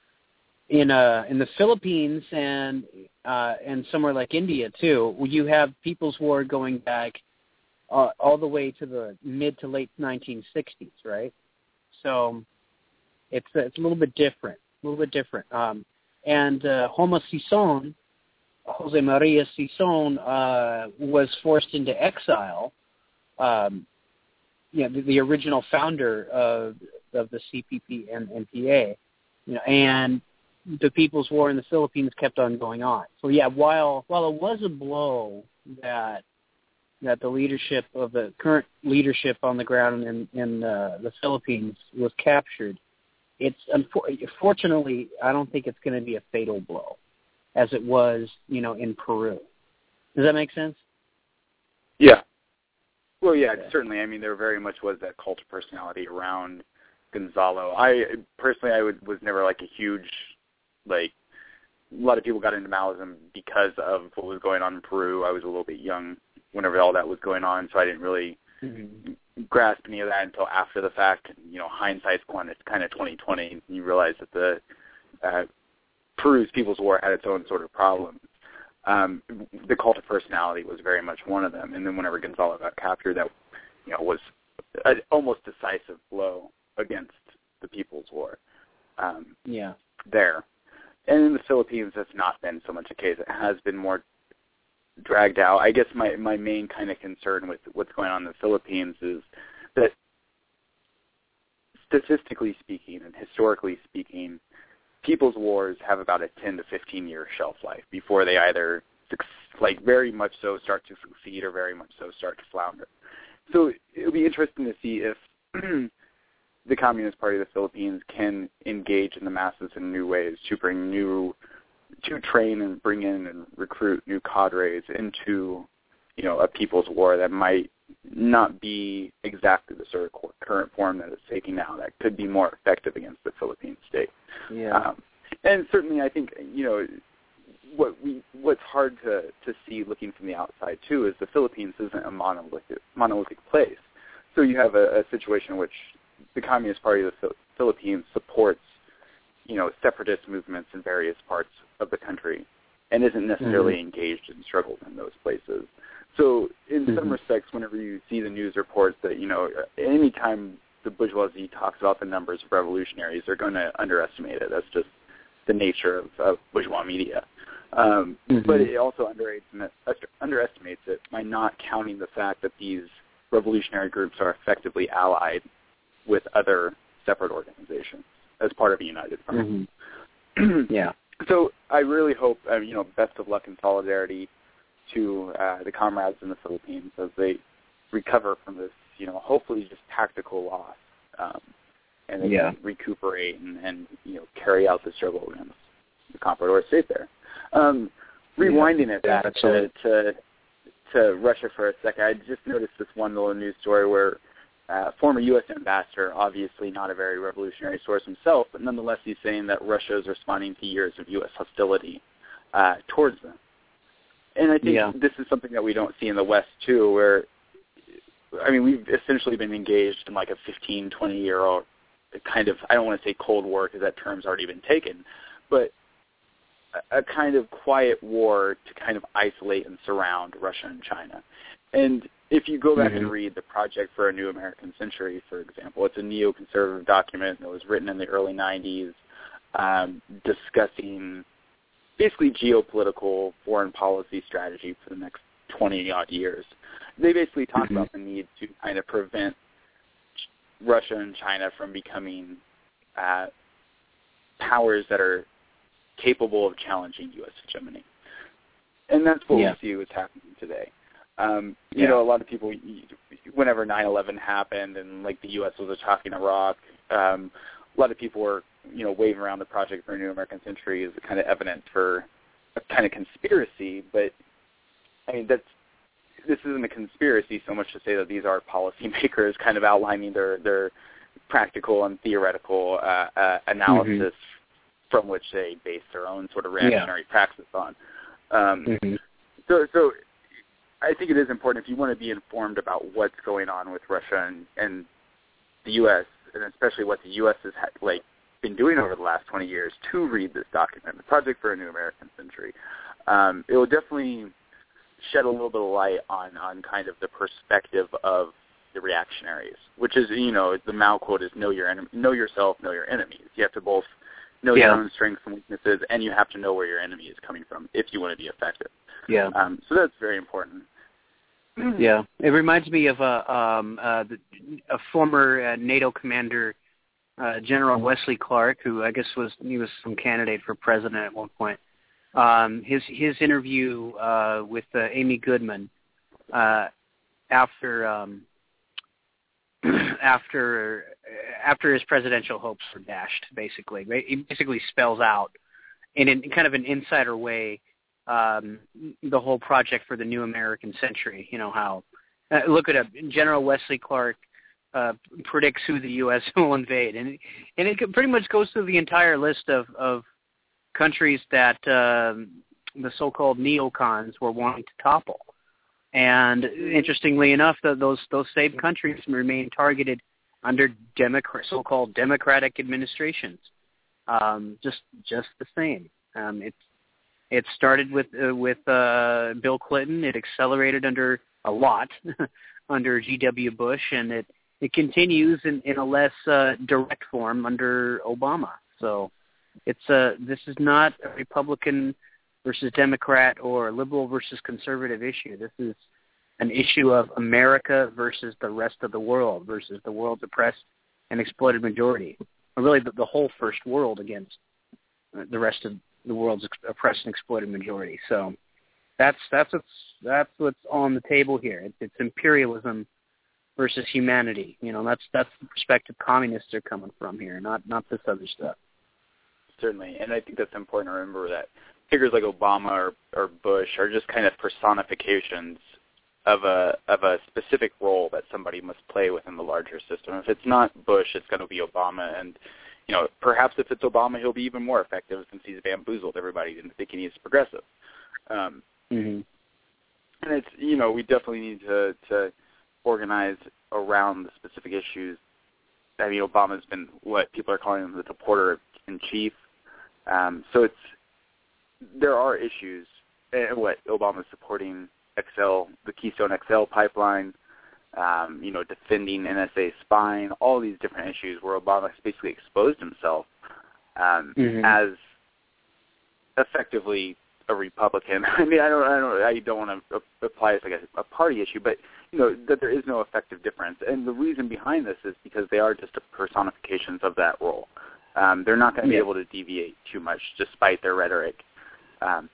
In uh, in the Philippines and uh, and somewhere like India too, you have People's War going back uh, all the way to the mid to late nineteen sixties, right? So it's it's a little bit different, a little bit different. Um, and uh, Homo Sison, Jose Maria Sison, uh, was forced into exile. Um, you know, the, the original founder of of the C P P and N P A, you know, and the People's War in the Philippines kept on going on. So yeah, while while it was a blow that that the leadership of the current leadership on the ground in in uh, the Philippines was captured, it's unfortunately I don't think it's going to be a fatal blow, as it was, you know, in Peru. Does that make sense? Yeah. Well, yeah, yeah. Certainly. I mean, there very much was that cult of personality around Gonzalo. I personally, I would, was never like a huge, like, a lot of people got into Maoism because of what was going on in Peru. I was a little bit young whenever all that was going on, so I didn't really mm-hmm. grasp any of that until after the fact. You know, hindsight's kind of twenty twenty, and you realize that the uh, Peru's People's War had its own sort of problems. Um, the cult of personality was very much one of them, and then whenever Gonzalo got captured, that, you know, was an almost decisive blow against the People's War. Um, yeah. There. And in the Philippines, that's not been so much the case. It has been more dragged out. I guess my, my main kind of concern with what's going on in the Philippines is that statistically speaking and historically speaking, People's Wars have about a ten to fifteen year shelf life before they either, like, very much so start to succeed or very much so start to flounder. So it'll be interesting to see if the Communist Party of the Philippines can engage in the masses in new ways to bring new, to train and bring in and recruit new cadres into, you know, a People's War that might not be exactly the sort of current form that it's taking now, that could be more effective against the Philippine state. Yeah. Um, and certainly I think, you know, what we what's hard to, to see looking from the outside, too, is the Philippines isn't a monolithic, monolithic place. So you have a, a situation in which the Communist Party of the Philippines supports, you know, separatist movements in various parts of the country and isn't necessarily mm-hmm. engaged in struggles in those places. So in mm-hmm. some respects, whenever you see the news reports that, you know, any time the bourgeoisie talks about the numbers of revolutionaries, they're going to underestimate it. That's just the nature of, of bourgeois media. Um, mm-hmm. But it also underestimates, underestimates it by not counting the fact that these revolutionary groups are effectively allied with other separate organizations as part of a united front. Mm-hmm. Yeah. So I really hope, uh, you know, best of luck and solidarity to uh, the comrades in the Philippines as they recover from this, you know, hopefully just tactical loss, um, and they yeah. can recuperate and, and, you know, carry out the struggle against the Comprador state there. Um, rewinding yeah. it back yeah, to, to to Russia for a second, I just noticed this one little news story where uh, former U S ambassador, obviously not a very revolutionary source himself, but nonetheless he's saying that Russia is responding to years of U S hostility uh, towards them. And I think yeah. this is something that we don't see in the West, too, where, I mean, we've essentially been engaged in like a fifteen, twenty-year-old kind of, I don't want to say Cold War because that term's already been taken, but a, a kind of quiet war to kind of isolate and surround Russia and China. And if you go back mm-hmm. and read the Project for a New American Century, for example, it's a neoconservative document that was written in the early nineties um, discussing basically geopolitical foreign policy strategy for the next twenty-odd years. They basically talk mm-hmm. about the need to kind of prevent Russia and China from becoming uh, powers that are capable of challenging U S hegemony. And that's what yeah. we see what's happening today. Um, you yeah. know, a lot of people, whenever nine eleven happened and, like, the U S was attacking Iraq, um, a lot of people were, you know, waving around the Project for a New American Century as kind of evidence for a kind of conspiracy. But, I mean, that's this isn't a conspiracy so much to say that these are policymakers kind of outlining their, their practical and theoretical uh, uh, analysis mm-hmm. from which they base their own sort of reactionary yeah. praxis on. Um, mm-hmm. So, so I think it is important if you want to be informed about what's going on with Russia and, and the U S, and especially what the U S has had, like been doing over the last twenty years, to read this document, the Project for a New American Century. Um, it will definitely shed a little bit of light on, on kind of the perspective of the reactionaries, which is, you know, the Mao quote is know your enemy, know yourself, know your enemies. You have to both know yeah. your own strengths and weaknesses, and you have to know where your enemy is coming from if you want to be effective. Yeah. Um, so that's very important. Yeah, it reminds me of a, um, uh, the, a former uh, NATO commander, uh, General Wesley Clark, who I guess was he was some candidate for president at one point. Um, his his interview uh, with uh, Amy Goodman uh, after um, after after his presidential hopes were dashed, basically, he basically spells out in, in kind of an insider way um, the whole project for the new American century. You know how uh, look at it, General Wesley Clark uh, predicts who the U S will invade, and and it pretty much goes through the entire list of of countries that uh, the so-called neocons were wanting to topple. And interestingly enough, the, those those same countries remain targeted under Democrat, so-called democratic administrations. Um, just just the same. Um, it it started with uh, with uh, Bill Clinton. It accelerated under a lot under G W Bush, and it it continues in, in a less uh, direct form under Obama. So it's a this is not a Republican versus Democrat or liberal versus conservative issue. This is an issue of America versus the rest of the world, versus the world's oppressed and exploited majority, or really the, the whole first world against the rest of the world's ex- oppressed and exploited majority. So that's that's what's that's what's on the table here. It's, it's imperialism versus humanity. You know, that's that's the perspective communists are coming from here, not not this other stuff. Certainly, and I think that's important to remember that figures like Obama or, or Bush are just kind of personifications of a of a specific role that somebody must play within the larger system. If it's not Bush, it's going to be Obama, and you know, perhaps if it's Obama, he'll be even more effective since he's bamboozled everybody into thinking he's progressive. Um, mm-hmm. And it's, you know, we definitely need to to organize around the specific issues. I mean, Obama's been what people are calling him the deporter in chief. Um, so it's there are issues. Uh, what Obama's supporting X L, the Keystone X L pipeline, um, you know, defending N S A spying, all these different issues where Obama basically exposed himself um, mm-hmm. as effectively a Republican. I mean, I don't, I don't, I don't want to apply it as like a, a party issue, but you know that there is no effective difference, and the reason behind this is because they are just personifications of that role. Um, they're not going to yeah. be able to deviate too much, despite their rhetoric. Um,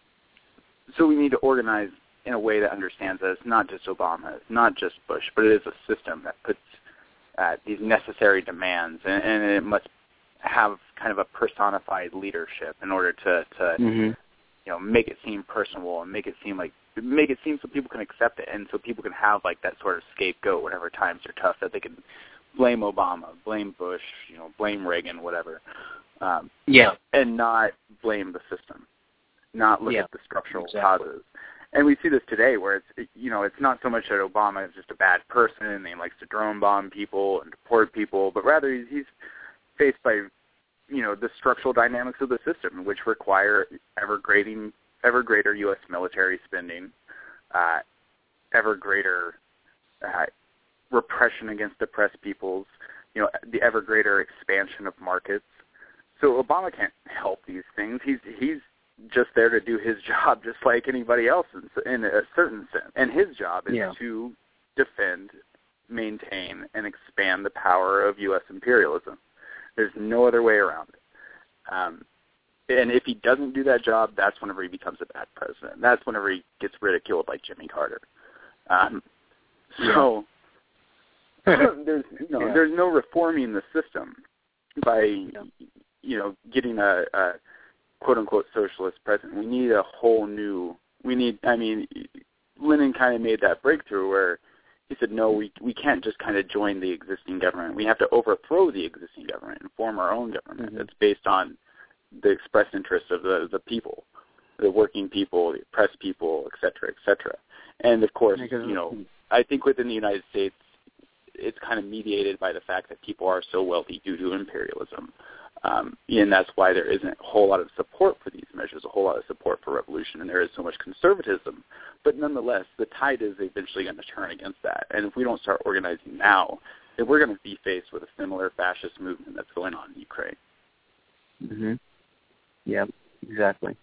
so we need to organize in a way that understands that it's not just Obama, it's not just Bush, but it is a system that puts uh, these necessary demands, and, and it must have kind of a personified leadership in order to, to mm-hmm. you know, make it seem personable and make it seem like make it seem so people can accept it, and so people can have like that sort of scapegoat whenever times are tough, that they can blame Obama, blame Bush, you know, blame Reagan, whatever. Um, yeah, and not blame the system, not look yeah, at the structural exactly. causes. And we see this today, where it's, you know, it's not so much that Obama is just a bad person and he likes to drone bomb people and deport people, but rather he's, he's faced by, you know, the structural dynamics of the system, which require ever greater, ever greater U S military spending, uh, ever greater uh, repression against oppressed peoples, you know, the ever greater expansion of markets. So Obama can't help these things. He's he's just there to do his job, just like anybody else in, in a certain sense. And his job is yeah. to defend, maintain, and expand the power of U S imperialism. There's no other way around it. Um, and if he doesn't do that job, that's whenever he becomes a bad president. That's whenever he gets ridiculed like Jimmy Carter. Um, so yeah. there's you know, yeah. there's no reforming the system by yeah. you know getting a, a quote unquote socialist president. We need a whole new. We need. I mean, Lenin kind of made that breakthrough where he said, no, we we can't just kind of join the existing government. We have to overthrow the existing government and form our own government mm-hmm. that's based on the express interests of the the people, the working people, the oppressed people, et cetera, et cetera. And of course, because, you know, I think within the United States, it's kind of mediated by the fact that people are so wealthy due to imperialism. Um, and that's why there isn't a whole lot of support for these measures, a whole lot of support for revolution, and there is so much conservatism. But nonetheless, the tide is eventually going to turn against that. And if we don't start organizing now, then we're going to be faced with a similar fascist movement that's going on in Ukraine. Mm-hmm. Yeah, exactly.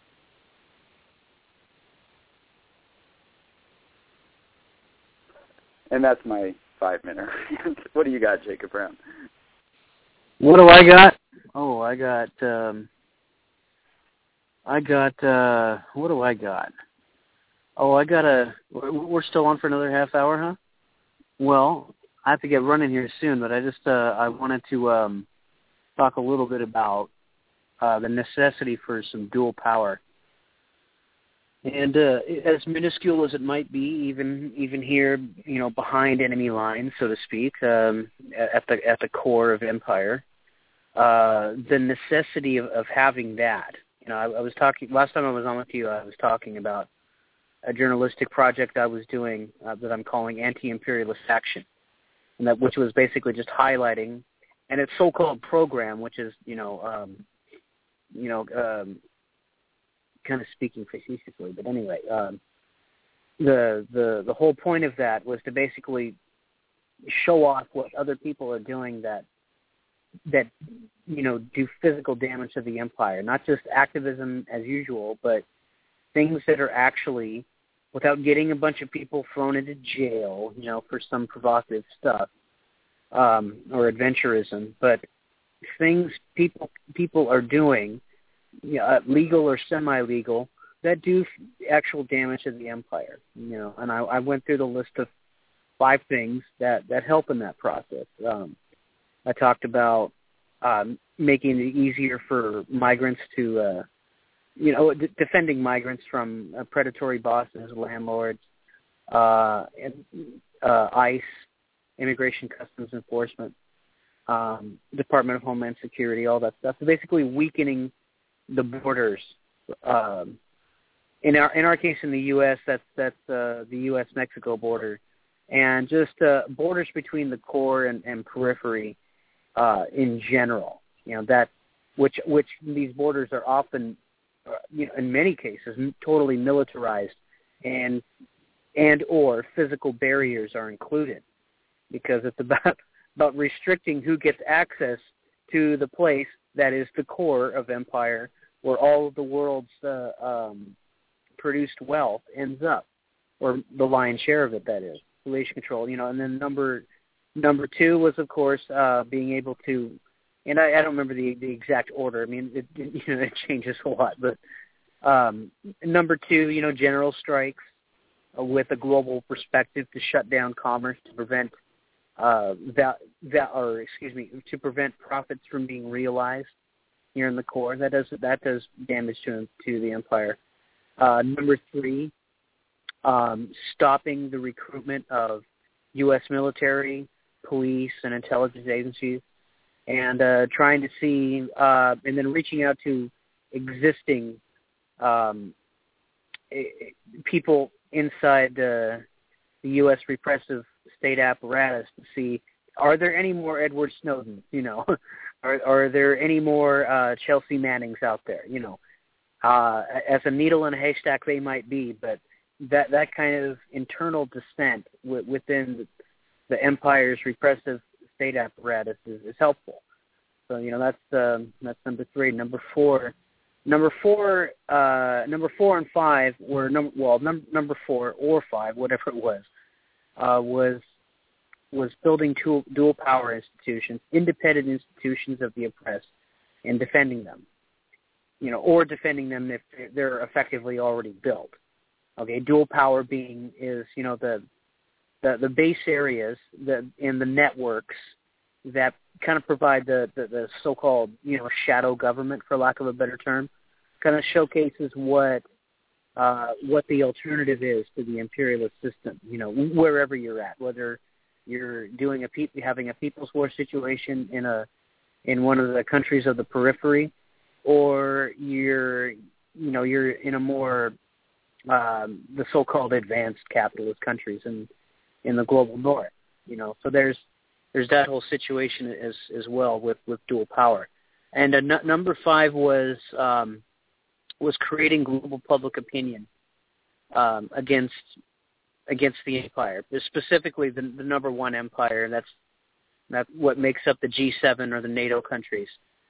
And that's my five-minute. What do you got, Jacob Brown? What do I got? Oh, I got, um, I got, uh, what do I got? Oh, I got a, we're still on for another half hour, huh? Well, I have to get running here soon, but I just, uh, I wanted to um, talk a little bit about uh, the necessity for some dual power. And uh, as minuscule as it might be, even even here, you know, behind enemy lines, so to speak, um, at the at the core of empire, uh, the necessity of, of having that. You know, I, I was talking last time I was on with you. I was talking about a journalistic project I was doing uh, that I'm calling Anti-Imperialist Action, and that which was basically just highlighting, and its so-called program, which is you know, um, you know. Um, kind of speaking facetiously, but anyway, um, the the the whole point of that was to basically show off what other people are doing that that you know do physical damage to the empire, not just activism as usual, but things that are actually, without getting a bunch of people thrown into jail, you know, for some provocative stuff um, or adventurism, but things people people are doing. Yeah, uh, legal or semi-legal, that do actual damage to the empire. You know, and I, I went through the list of five things that, that help in that process. Um, I talked about um, making it easier for migrants to, uh, you know, d- defending migrants from uh, predatory bosses, landlords, uh, and, uh, ICE, Immigration Customs Enforcement, um, Department of Homeland Security, all that stuff. So basically weakening the borders. Um, in our in our case in the U S, that's that's uh, the U S Mexico border, and just uh, borders between the core and, and periphery uh, in general. You know that which which these borders are often, uh, you know, in many cases, totally militarized, and and or physical barriers are included, because it's about about restricting who gets access to the place that is the core of empire, where all of the world's uh, um, produced wealth ends up, or the lion's share of it, that is, population control. You know, and then number number two was, of course, uh, being able to, and I, I don't remember the the exact order. I mean, it, it, you know, it changes a lot. But um, number two, you know, general strikes uh, with a global perspective to shut down commerce, to prevent uh, that that or excuse me, to prevent profits from being realized here in the core. That does that does damage to to the empire. Uh, number three, um, stopping the recruitment of U S military, police, and intelligence agencies, and uh, trying to see, uh, and then reaching out to existing um, people inside the, the U S repressive state apparatus to see, are there any more Edward Snowden, you know? Are, are there any more uh, Chelsea Mannings out there? You know, uh, as a needle in a haystack they might be, but that that kind of internal dissent w- within the, the empire's repressive state apparatus is, is helpful. So you know that's um, that's number three. Number four, number four, uh, number four and five were num- well num- number four or five, whatever it was, uh, was. was building dual, dual power institutions, independent institutions of the oppressed, and defending them, you know, or defending them if they're effectively already built. Okay, dual power being is, you know, the the, the base areas that in the networks that kind of provide the, the, the so-called, you know, shadow government, for lack of a better term, kind of showcases what uh, what the alternative is to the imperialist system, you know, wherever you're at, whether you're doing a pe- having a People's War situation in a in one of the countries of the periphery, or you're you know you're in a more um, the so-called advanced capitalist countries in in the global north. You know, so there's there's that whole situation as as well with, with dual power. And uh, n- number five was um, was creating global public opinion um, against against the empire, specifically the, the number one empire, and that's that's what makes up the G seven or the NATO countries.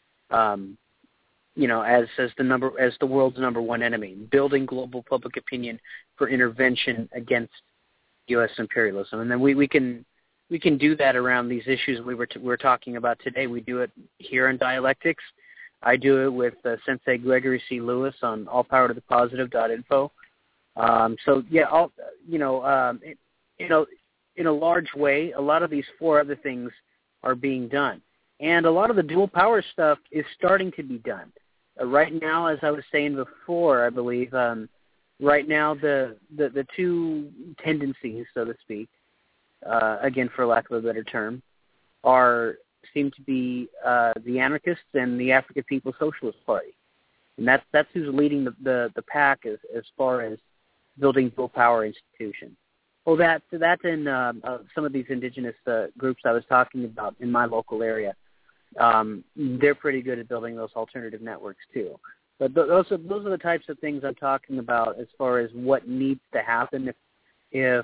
Um, you know, as as the number as the world's number one enemy, building global public opinion for intervention against U S imperialism, and then we, we can we can do that around these issues we were t- we're talking about today. We do it here in Dialectics. I do it with uh, Sensei Gregory C. Lewis on all power to the positive dot info. Um, so yeah, all, you know, um, it, you know, in a large way, a lot of these four other things are being done, and a lot of the dual power stuff is starting to be done. Uh, right now, as I was saying before, I believe, um, right now the, the, the two tendencies, so to speak, uh, again, for lack of a better term, are seem to be uh, the anarchists and the African People's Socialist Party. And that's, that's who's leading the, the, the pack as, as far as building dual power institutions. Well, that, that's in um, uh, some of these indigenous uh, groups I was talking about in my local area. Um, they're pretty good at building those alternative networks too. But th- those are those are the types of things I'm talking about as far as what needs to happen if if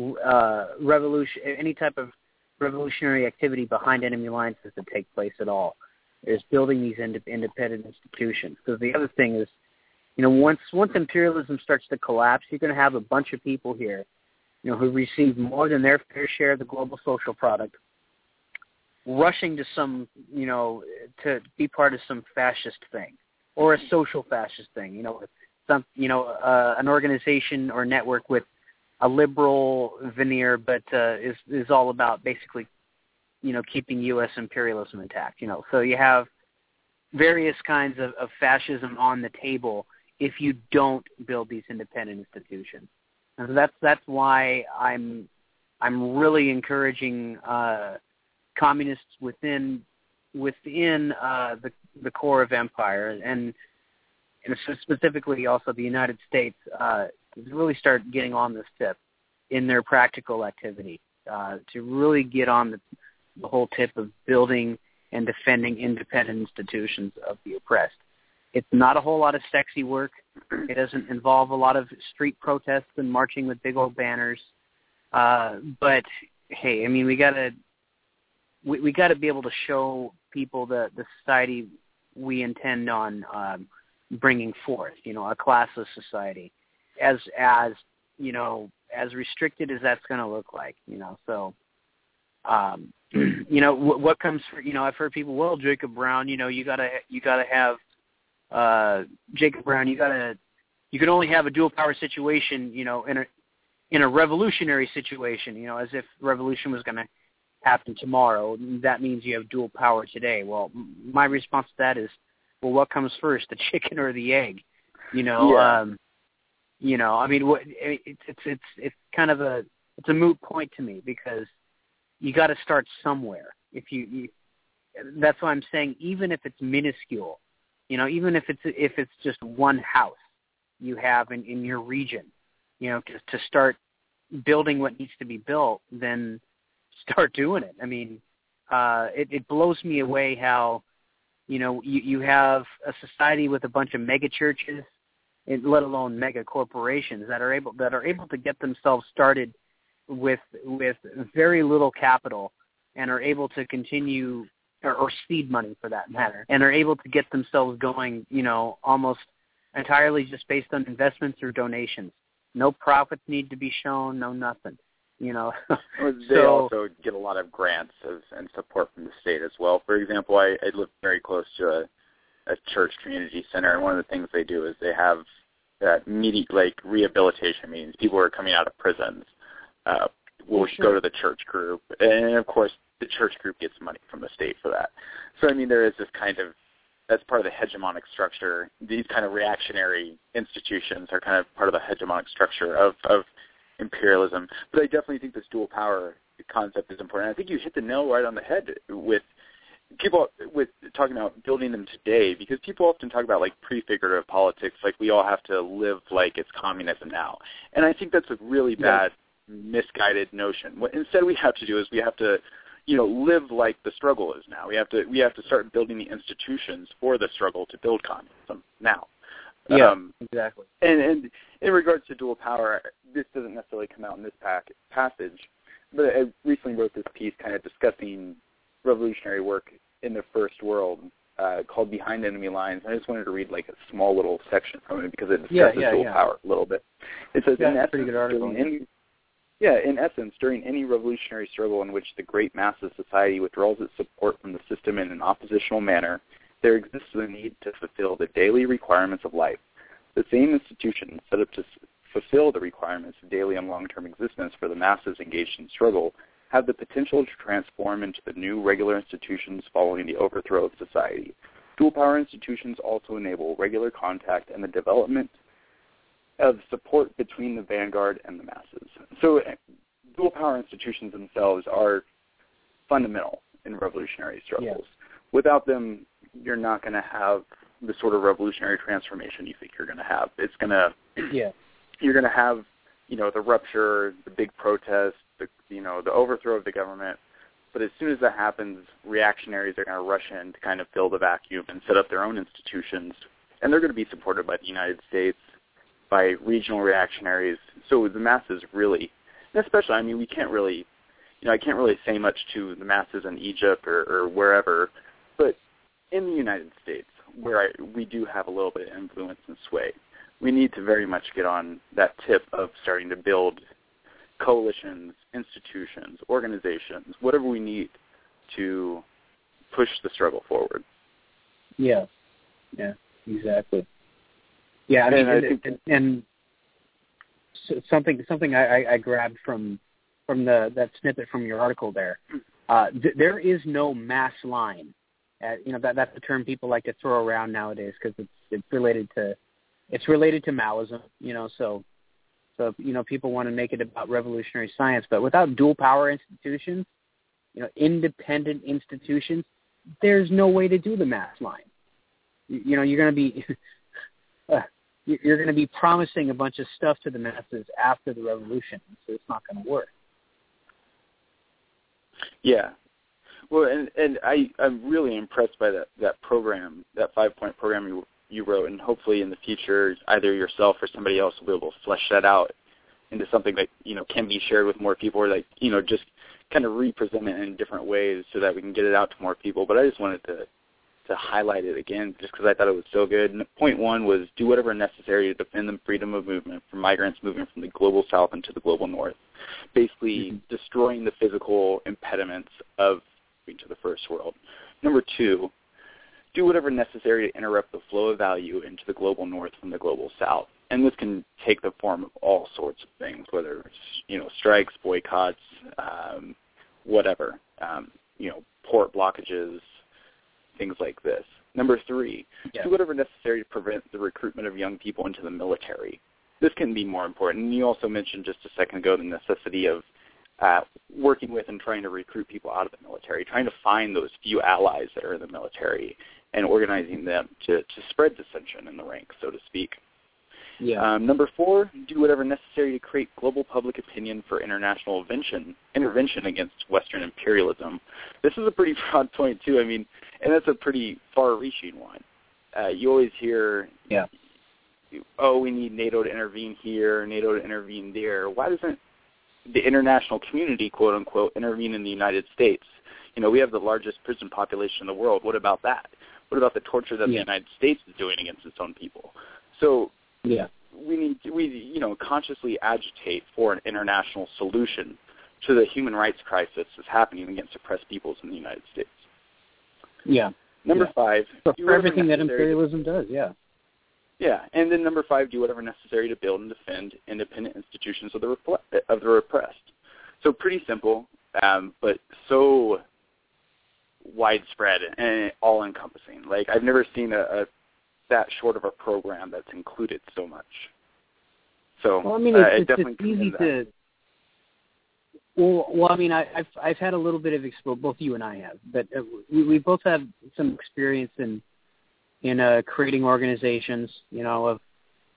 uh, revolution any type of revolutionary activity behind enemy lines is to take place at all. Is building these ind- independent institutions. Because the other thing is, you know, once once imperialism starts to collapse, you're going to have a bunch of people here, you know, who receive more than their fair share of the global social product, rushing to some, you know, to be part of some fascist thing or a social fascist thing, you know, some, you know, uh, an organization or network with a liberal veneer, but uh, is is all about basically, you know, keeping U S imperialism intact. You know, so you have various kinds of, of fascism on the table if you don't build these independent institutions. And so that's that's why I'm I'm really encouraging uh, communists within within uh, the the core of empire, and, and specifically also the United States, uh, to really start getting on this tip in their practical activity, uh, to really get on the, the whole tip of building and defending independent institutions of the oppressed. It's not a whole lot of sexy work. It doesn't involve a lot of street protests and marching with big old banners. Uh, but hey, I mean, we gotta we, we gotta be able to show people the, the society we intend on um, bringing forth. You know, a classless society, as as you know, as restricted as that's going to look like. You know, so um, you know w- what comes for, you know, I've heard people, well, Jacob Brown, you know, you gotta you gotta have uh, Jacob Brown, you gotta you can only have a dual power situation, you know, in a in a revolutionary situation, you know, as if revolution was going to happen tomorrow. That means you have dual power today. Well, my response to that is, well, what comes first, the chicken or the egg? You know, yeah. um, you know, I mean, what, it's it's it's it's kind of a it's a moot point to me, because you got to start somewhere. If you, you, that's why I'm saying, even if it's minuscule, you know, even if it's if it's just one house you have in, in your region, you know, to, to start building what needs to be built, then start doing it. I mean, uh, it, it blows me away how, you know, you, you have a society with a bunch of mega churches, and let alone mega corporations that are able that are able to get themselves started with with very little capital, and are able to continue, or, or seed money for that matter, and are able to get themselves going, you know, almost entirely just based on investments or donations. No profits need to be shown, no nothing. You know, they so, also get a lot of grants of, and support from the state as well. For example, I, I live very close to a, a church community center, and one of the things they do is they have uh, meeting, like rehabilitation meetings. People who are coming out of prisons uh, will oh, sure. go to the church group, and of course, the church group gets money from the state for that. So, I mean, there is this kind of, that's part of the hegemonic structure. These kind of reactionary institutions are kind of part of the hegemonic structure of, of imperialism. But I definitely think this dual power concept is important. I think you hit the nail right on the head with people with talking about building them today, because people often talk about like prefigurative politics, like we all have to live like it's communism now. And I think that's a really bad, misguided notion. What instead we have to do is we have to you know, live like the struggle is now. We have to we have to start building the institutions for the struggle to build communism now. Yeah, um, exactly. And, and in regards to dual power, this doesn't necessarily come out in this pack, passage, but I recently wrote this piece kind of discussing revolutionary work in the First World uh, called Behind Enemy Lines. I just wanted to read like a small little section from it because it discusses yeah, yeah, dual yeah. power a little bit. It says, yeah, in essence, pretty good article. during any, yeah, in essence, during any revolutionary struggle in which the great mass of society withdraws its support from the system in an oppositional manner, there exists the need to fulfill the daily requirements of life. The same institutions set up to fulfill the requirements of daily and long-term existence for the masses engaged in struggle have the potential to transform into the new regular institutions following the overthrow of society. Dual power institutions also enable regular contact and the development of support between the vanguard and the masses. So dual power institutions themselves are fundamental in revolutionary struggles. Yeah. Without them, you're not going to have the sort of revolutionary transformation you think you're going to have. It's going to, yeah, you're going to have, you know, the rupture, the big protest, the, you know, the overthrow of the government. But as soon as that happens, reactionaries are going to rush in to kind of fill the vacuum and set up their own institutions, and they're going to be supported by the United States, by regional reactionaries. So the masses really, and especially, I mean, we can't really, you know, I can't really say much to the masses in Egypt or, or wherever, but in the United States, where I, we do have a little bit of influence and sway, we need to very much get on that tip of starting to build coalitions, institutions, organizations, whatever we need to push the struggle forward. Yeah, yeah, exactly. Yeah, I mean, and, and, I think, and, and something something I, I grabbed from from the that snippet from your article there. Uh, th- there is no mass line. Uh, you know, that that's the term people like to throw around nowadays because it's it's related to it's related to Maoism. You know, so so you know people want to make it about revolutionary science, but without dual power institutions, you know, independent institutions, there's no way to do the mass line. You, you know, you're going to be uh, you're going to be promising a bunch of stuff to the masses after the revolution, so it's not going to work. Yeah. Well, and, and I, I'm really impressed by that, that program, that five-point program you, you wrote, and hopefully in the future either yourself or somebody else will be able to flesh that out into something that, you know, can be shared with more people or, like, you know, just kind of represent it in different ways so that we can get it out to more people. But I just wanted to, to highlight it again just because I thought it was so good. And point one was do whatever necessary to defend the freedom of movement for migrants moving from the global south into the global north, basically mm-hmm. destroying the physical impediments of to the first world. Number two, do whatever necessary to interrupt the flow of value into the global north from the global south. And this can take the form of all sorts of things, whether it's, you know, strikes, boycotts, um, whatever, um, you know, port blockages, things like this. Number three, yeah. do whatever necessary to prevent the recruitment of young people into the military. This can be more important. And you also mentioned just a second ago the necessity of Uh, working with and trying to recruit people out of the military, trying to find those few allies that are in the military and organizing them to, to spread dissension in the ranks, so to speak. Yeah. Um, number four, do whatever necessary to create global public opinion for international intervention, intervention against Western imperialism. This is a pretty broad point, too. I mean, and that's a pretty far-reaching one. Uh, you always hear, yeah. oh, we need NATO to intervene here, NATO to intervene there. Why doesn't the international community, quote unquote, intervene in the United States? You know, we have the largest prison population in the world. What about that? What about the torture that yeah. the United States is doing against its own people? So yeah. we need to, we, you know, consciously agitate for an international solution to the human rights crisis that's happening against oppressed peoples in the United States. Yeah. Number yeah. five. For, for everything that imperialism to, does, yeah. Yeah, and then number five, do whatever necessary to build and defend independent institutions of the repl- of the repressed. So pretty simple, um, but so widespread and all-encompassing. Like I've never seen a, a that short of a program that's included so much. So well, I mean, uh, it's, it it's, definitely it's easy that. to. Well, well, I mean, I, I've I've had a little bit of exposure. Both you and I have, but uh, we we both have some experience in. in uh, creating organizations, you know, of,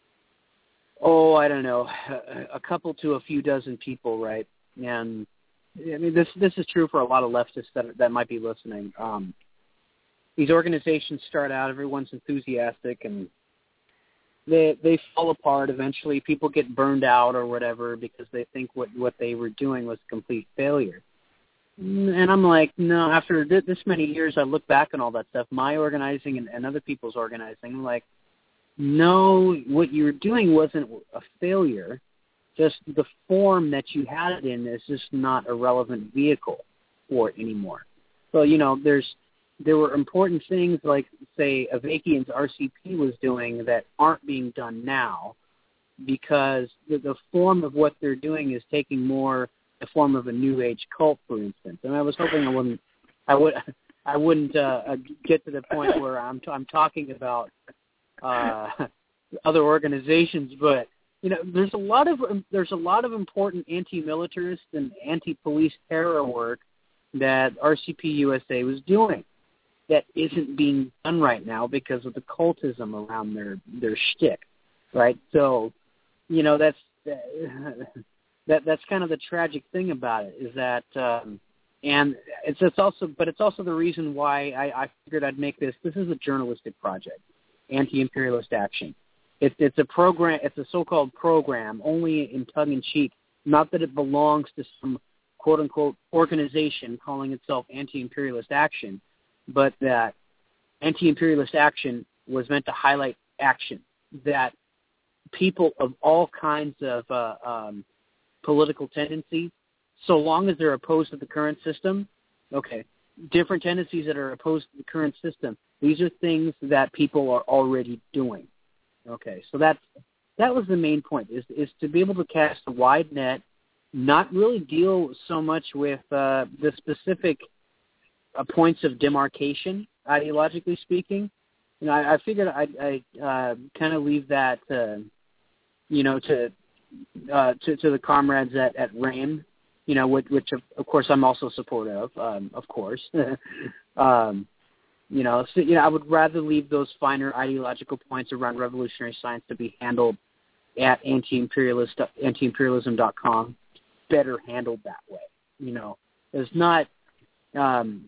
oh, I don't know, a, a couple to a few dozen people, right? And I mean, this this is true for a lot of leftists that that might be listening. Um, these organizations start out, everyone's enthusiastic, and they they fall apart. Eventually, people get burned out or whatever because they think what, what they were doing was a complete failure. And I'm like, no, after th- this many years, I look back on all that stuff, my organizing and, and other people's organizing, I'm like, no, what you were doing wasn't a failure. Just the form that you had it in is just not a relevant vehicle for it anymore. So, you know, there's there were important things like, say, Avakian's R C P was doing that aren't being done now because the, the form of what they're doing is taking more the form of a New Age cult, for instance. And I was hoping I wouldn't, I would, I wouldn't uh, get to the point where I'm t- I'm talking about uh, other organizations, but you know, there's a lot of there's a lot of important anti-militarist and anti-police terror work that R C P U S A was doing that isn't being done right now because of the cultism around their their shtick, right? So, you know, that's that that's kind of the tragic thing about it is that, um, and it's it's also, but it's also the reason why I, I figured I'd make this. This is a journalistic project, Anti-Imperialist Action. It's it's a program. It's a so-called program, only in tongue-in-cheek. Not that it belongs to some quote-unquote organization calling itself Anti-Imperialist Action, but that Anti-Imperialist Action was meant to highlight action that people of all kinds of uh, um, political tendencies, so long as they're opposed to the current system, okay, different tendencies that are opposed to the current system, these are things that people are already doing. Okay, so that's that was the main point, is is to be able to cast a wide net, not really deal so much with uh, the specific uh, points of demarcation, ideologically speaking. You know, I, I figured I'd, I'd uh, kind of leave that, uh, you know, to, uh, to to the comrades at, at RAIM, you know, which, which of, of course I'm also supportive of, um, of course. um, You know, so, you know, I would rather leave those finer ideological points around revolutionary science to be handled at anti-imperialist anti-imperialism dot com. Better handled that way. You know, there's not um,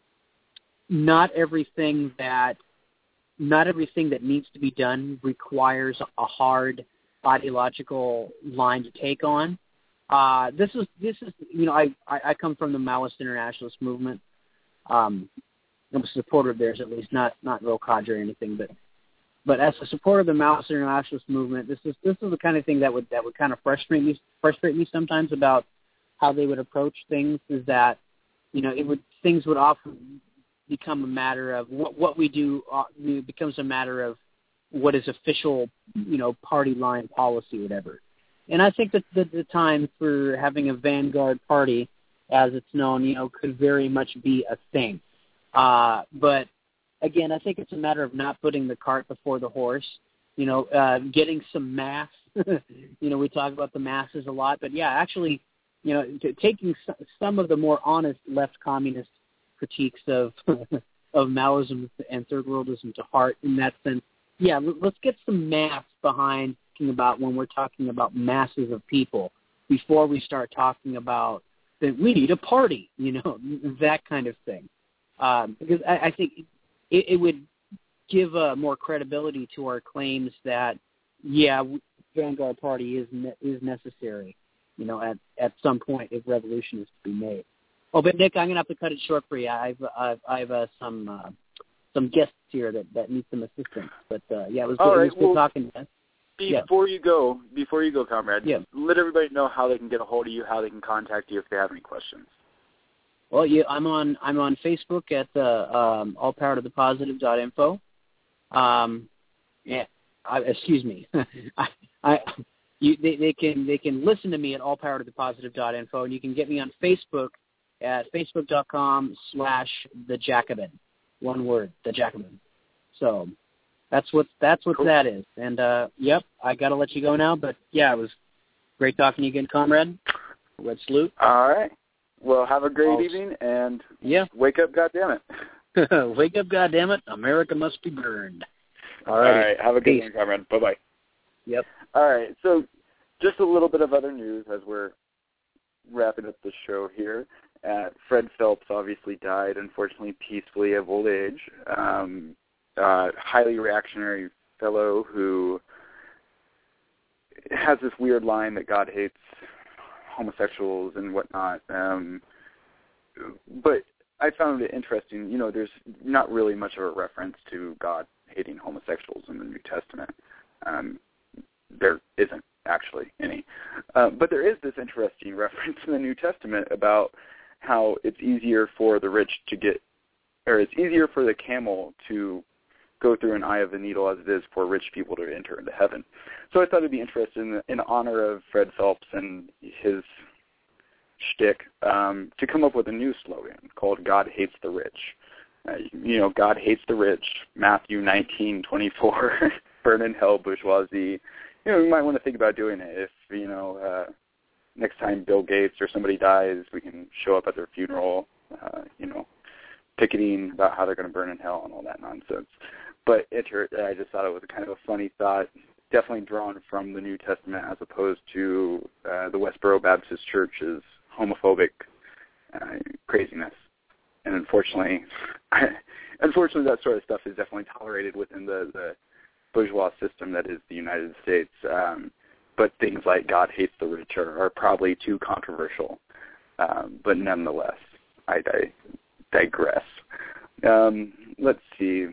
not everything that not everything that needs to be done requires a hard ideological line to take on. Uh, this is this is you know, I, I, I come from the Maoist internationalist movement. Um, I'm a supporter of theirs, at least, not not real cadre or anything, but but as a supporter of the Maoist internationalist movement, this is this is the kind of thing that would that would kind of frustrate me frustrate me sometimes about how they would approach things. Is that you know it would things would often become a matter of what what we do uh, it becomes a matter of what is official, you know, party line policy, whatever. And I think that the, the time for having a vanguard party, as it's known, you know, could very much be a thing. Uh, but again, I think it's a matter of not putting the cart before the horse, you know, uh, getting some mass. You know, we talk about the masses a lot, but yeah, actually, you know, t- taking s- some of the more honest left communist critiques of of Maoism and third worldism to heart in that sense. Yeah, l- let's get some mass behind talking about when we're talking about masses of people before we start talking about that we need a party, you know, that kind of thing. Um, because I, I think it, it would give uh, more credibility to our claims that, yeah, Vanguard Party is ne- is necessary, you know, at, at some point if revolution is to be made. Oh, but Nick, I'm going to have to cut it short for you. I've I've, I've uh, some uh, some guests here that, that need some assistance. But uh, yeah, it was good, All right, it was good well, talking to you. Before yeah. you go, before you go, comrade, yeah. let everybody know how they can get a hold of you, how they can contact you if they have any questions. Well, yeah, I'm on I'm on Facebook at the um, all power to the positive dot info. Um, yeah, I, excuse me. I, I you, they, they can they can listen to me at all power to the positive dot info, and you can get me on Facebook at facebook dot com slash the Jacobin. One word, the Jacobin. So that's what that's what cool. that is. And uh, yep, I got to let you go now. But yeah, it was great talking to you again, comrade. Red salute. All right. Well, have a great I'll, evening, and yeah. wake up, goddammit. Wake up, goddammit. America must be burned. All right. All right. Have a good one, comrade. Bye-bye. Yep. All right. So just a little bit of other news as we're wrapping up the show here. Uh, Fred Phelps obviously died, unfortunately, peacefully of old age. Um, uh, highly reactionary fellow who has this weird line that God hates homosexuals and whatnot. Um, but I found it interesting. You know, there's not really much of a reference to God hating homosexuals in the New Testament. Um, there isn't actually any. Uh, but there is this interesting reference in the New Testament about how it's easier for the rich to get, or it's easier for the camel to go through an eye of the needle as it is for rich people to enter into heaven. So I thought it'd be interesting, in honor of Fred Phelps and his shtick, um, to come up with a new slogan called "God Hates the Rich." Uh, you know, God hates the rich. Matthew nineteen twenty-four. Burn in hell, bourgeoisie. You know, we might want to think about doing it. If you know, uh, next time Bill Gates or somebody dies, we can show up at their funeral. Uh, you know, picketing about how they're going to burn in hell and all that nonsense. But it, I just thought it was kind of a funny thought, definitely drawn from the New Testament as opposed to uh, the Westboro Baptist Church's homophobic uh, craziness. And unfortunately, unfortunately, that sort of stuff is definitely tolerated within the, the bourgeois system that is the United States. Um, but things like God hates the rich are, are probably too controversial. Um, but nonetheless, I, I digress. Um, let's see.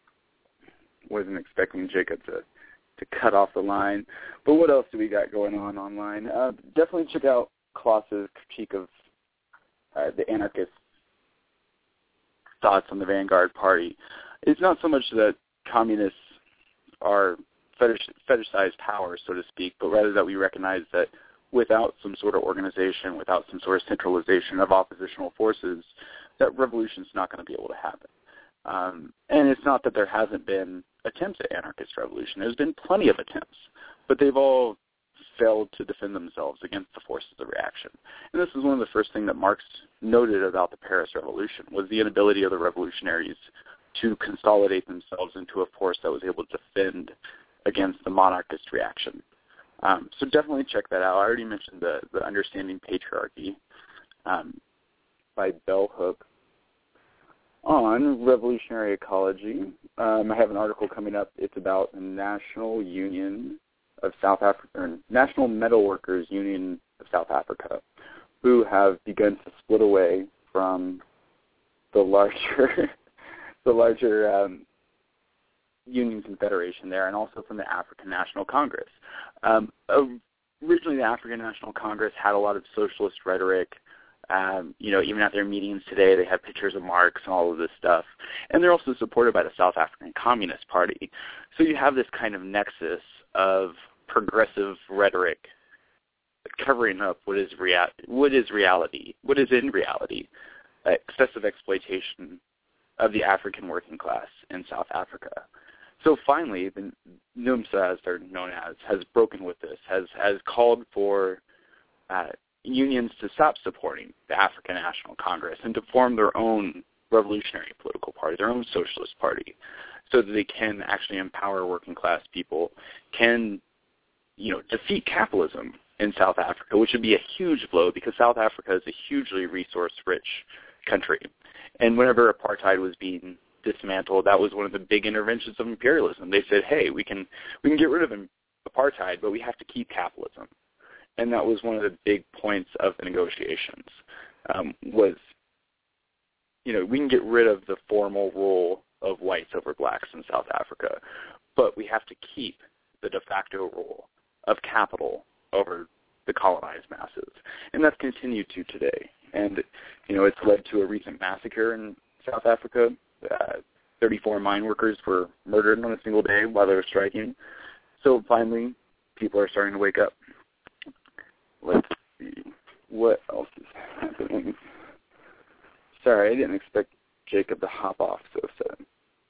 Wasn't expecting Jacob to, to cut off the line. But what else do we got going on online? Uh, definitely check out Klaus's critique of uh, the anarchist thoughts on the Vanguard Party. It's not so much that communists are fetish, fetishized power, so to speak, but rather that we recognize that without some sort of organization, without some sort of centralization of oppositional forces, that revolution's not going to be able to happen. Um, and it's not that there hasn't been attempts at anarchist revolution. There's been plenty of attempts, but they've all failed to defend themselves against the forces of reaction. And this is one of the first things that Marx noted about the Paris Revolution, was the inability of the revolutionaries to consolidate themselves into a force that was able to defend against the monarchist reaction. Um, so definitely check that out. I already mentioned the, the Understanding Patriarchy um, by Bell Hook on revolutionary ecology. Um, I have an article coming up. It's about the National Union of South Africa, or National Metalworkers Union of South Africa, who have begun to split away from the larger, the larger um, unions and federation there, and also from the African National Congress. Um, originally, the African National Congress had a lot of socialist rhetoric. Um, you know, even at their meetings today, they have pictures of Marx and all of this stuff. And they're also supported by the South African Communist Party. So you have this kind of nexus of progressive rhetoric covering up what is rea- what is reality, what is in reality, uh, excessive exploitation of the African working class in South Africa. So finally, the NUMSA, as they're known as, has broken with this, has, has called for uh, unions to stop supporting the African National Congress and to form their own revolutionary political party, their own socialist party, so that they can actually empower working class people, can, you know, defeat capitalism in South Africa, which would be a huge blow because South Africa is a hugely resource-rich country. And whenever apartheid was being dismantled, that was one of the big interventions of imperialism. They said, hey, we can we can get rid of apartheid, but we have to keep capitalism. And that was one of the big points of the negotiations, um, was, you know, we can get rid of the formal rule of whites over blacks in South Africa, but we have to keep the de facto rule of capital over the colonized masses. And that's continued to today. And, you know, it's led to a recent massacre in South Africa. Uh, thirty-four mine workers were murdered on a single day while they were striking. So finally, people are starting to wake up. Let's see. What else is happening? Sorry, I didn't expect Jacob to hop off so soon.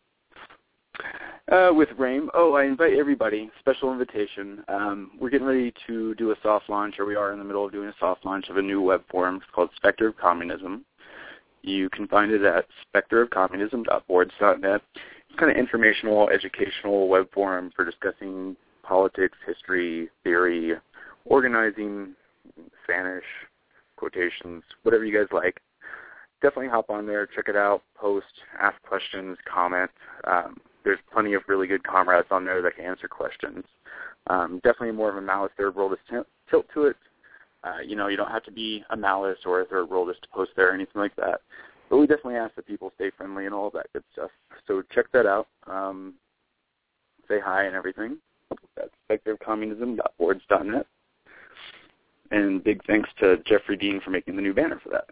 Uh, with RAIM, oh, I invite everybody, special invitation. Um, we're getting ready to do a soft launch, or we are in the middle of doing a soft launch of a new web forum. It's called Spectre of Communism. You can find it at spectre of communism dot boards dot net. It's kind of informational, educational web forum for discussing politics, history, theory, organizing, Spanish, quotations, whatever you guys like. Definitely hop on there, check it out, post, ask questions, comment. Um, there's plenty of really good comrades on there that can answer questions. Um, definitely more of a Malice Third Worldist tilt to it. Uh, you know, you don't have to be a Malice or a Third Worldist to post there or anything like that. But we definitely ask that people stay friendly and all that good stuff. So check that out. Um, say hi and everything. That's spectre of communism dot boards dot net. And big thanks to Jeffrey Dean for making the new banner for that.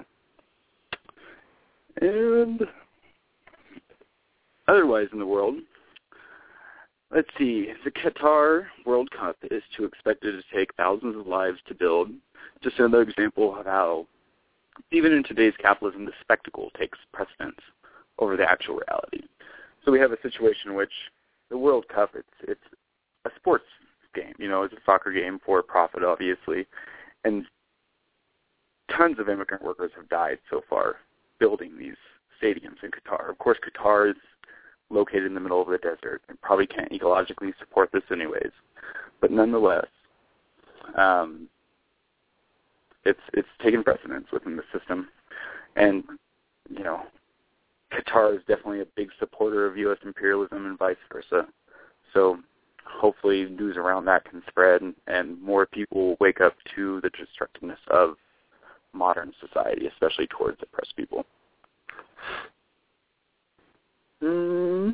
And otherwise in the world, let's see, the Qatar World Cup is too expected to take thousands of lives to build. Just another example of how, even in today's capitalism, the spectacle takes precedence over the actual reality. So we have a situation in which the World Cup, it's it's a sports game. You know, it's a soccer game for profit, obviously. And tons of immigrant workers have died so far building these stadiums in Qatar. Of course, Qatar is located in the middle of the desert and probably can't ecologically support this anyways. But nonetheless, um, it's it's taken precedence within the system. And, you know, Qatar is definitely a big supporter of U S imperialism and vice versa. So hopefully news around that can spread and, and more people wake up to the destructiveness of modern society, especially towards oppressed people. Mm.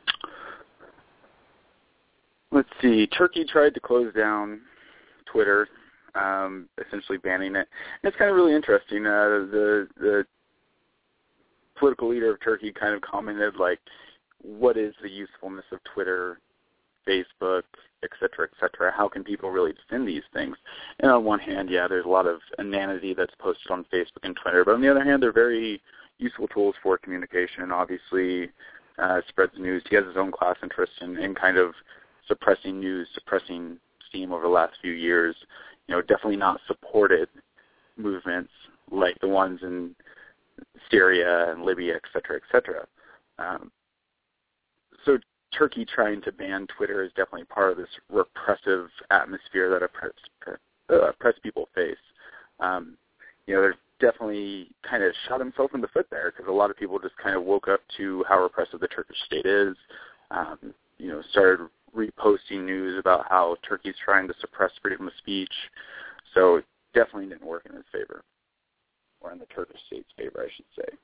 Let's see. Turkey tried to close down Twitter, um, essentially banning it. And it's kind of really interesting. Uh, the the political leader of Turkey kind of commented, like, what is the usefulness of Twitter, Facebook, et cetera, et cetera? How can people really defend these things? And on one hand, yeah, there's a lot of inanity that's posted on Facebook and Twitter, but on the other hand, they're very useful tools for communication. Obviously, uh, spreads news. He has his own class interest in, in kind of suppressing news, suppressing steam over the last few years. You know, definitely not supported movements like the ones in Syria and Libya, et cetera, et cetera. Um, so Turkey trying to ban Twitter is definitely part of this repressive atmosphere that oppressed, uh, oppressed people face. Um, you know, they're definitely kind of shot himself in the foot there because a lot of people just kind of woke up to how repressive the Turkish state is, um, you know, started reposting news about how Turkey's trying to suppress freedom of speech. So it definitely didn't work in his favor, or in the Turkish state's favor, I should say.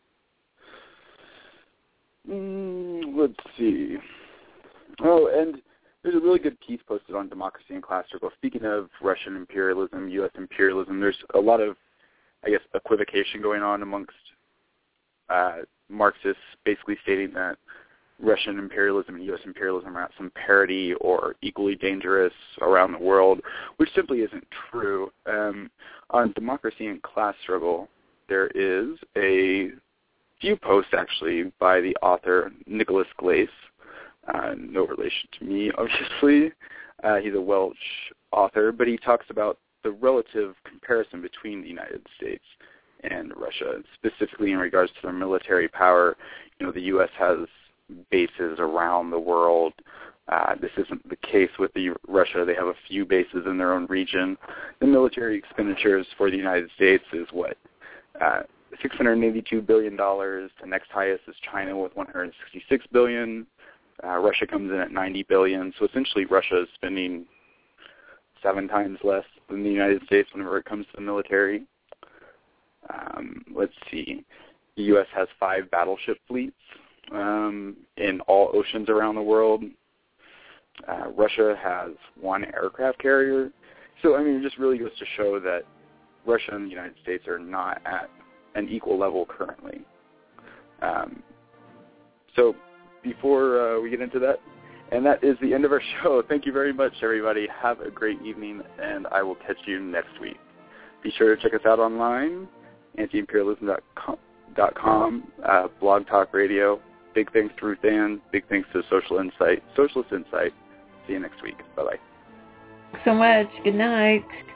Mm, let's see. Oh, and there's a really good piece posted on Democracy in Class Circle. Speaking of Russian imperialism, U S imperialism, there's a lot of, I guess, equivocation going on amongst uh, Marxists, basically stating that Russian imperialism and U S imperialism are at some parity or equally dangerous around the world, which simply isn't true. Um, on Democracy in Class Struggle, there is a few posts, actually, by the author Nicholas Glace. Uh, no relation to me, obviously. Uh, he's a Welsh author, but he talks about the relative comparison between the United States and Russia, specifically in regards to their military power. You know, the U S has bases around the world. Uh, this isn't the case with the Russia. They have a few bases in their own region. The military expenditures for the United States is what? Uh, six hundred eighty-two billion dollars. The next highest is China with one hundred sixty-six billion dollars. Uh, Russia comes in at ninety billion dollars. So essentially Russia is spending seven times less than the United States whenever it comes to the military. Um, let's see. The U S has five battleship fleets um, in all oceans around the world. Uh, Russia has one aircraft carrier. So, I mean, it just really goes to show that Russia and the United States are not at an equal level currently. Um, so before uh, we get into that, and that is the end of our show. Thank you very much, everybody. Have a great evening, and I will catch you next week. Be sure to check us out online, anti imperialism dot com, uh, Blog Talk Radio. Big thanks to Ruth Ann. Big thanks to Social Insight, Socialist Insight. See you next week. Bye-bye. So much. Good night.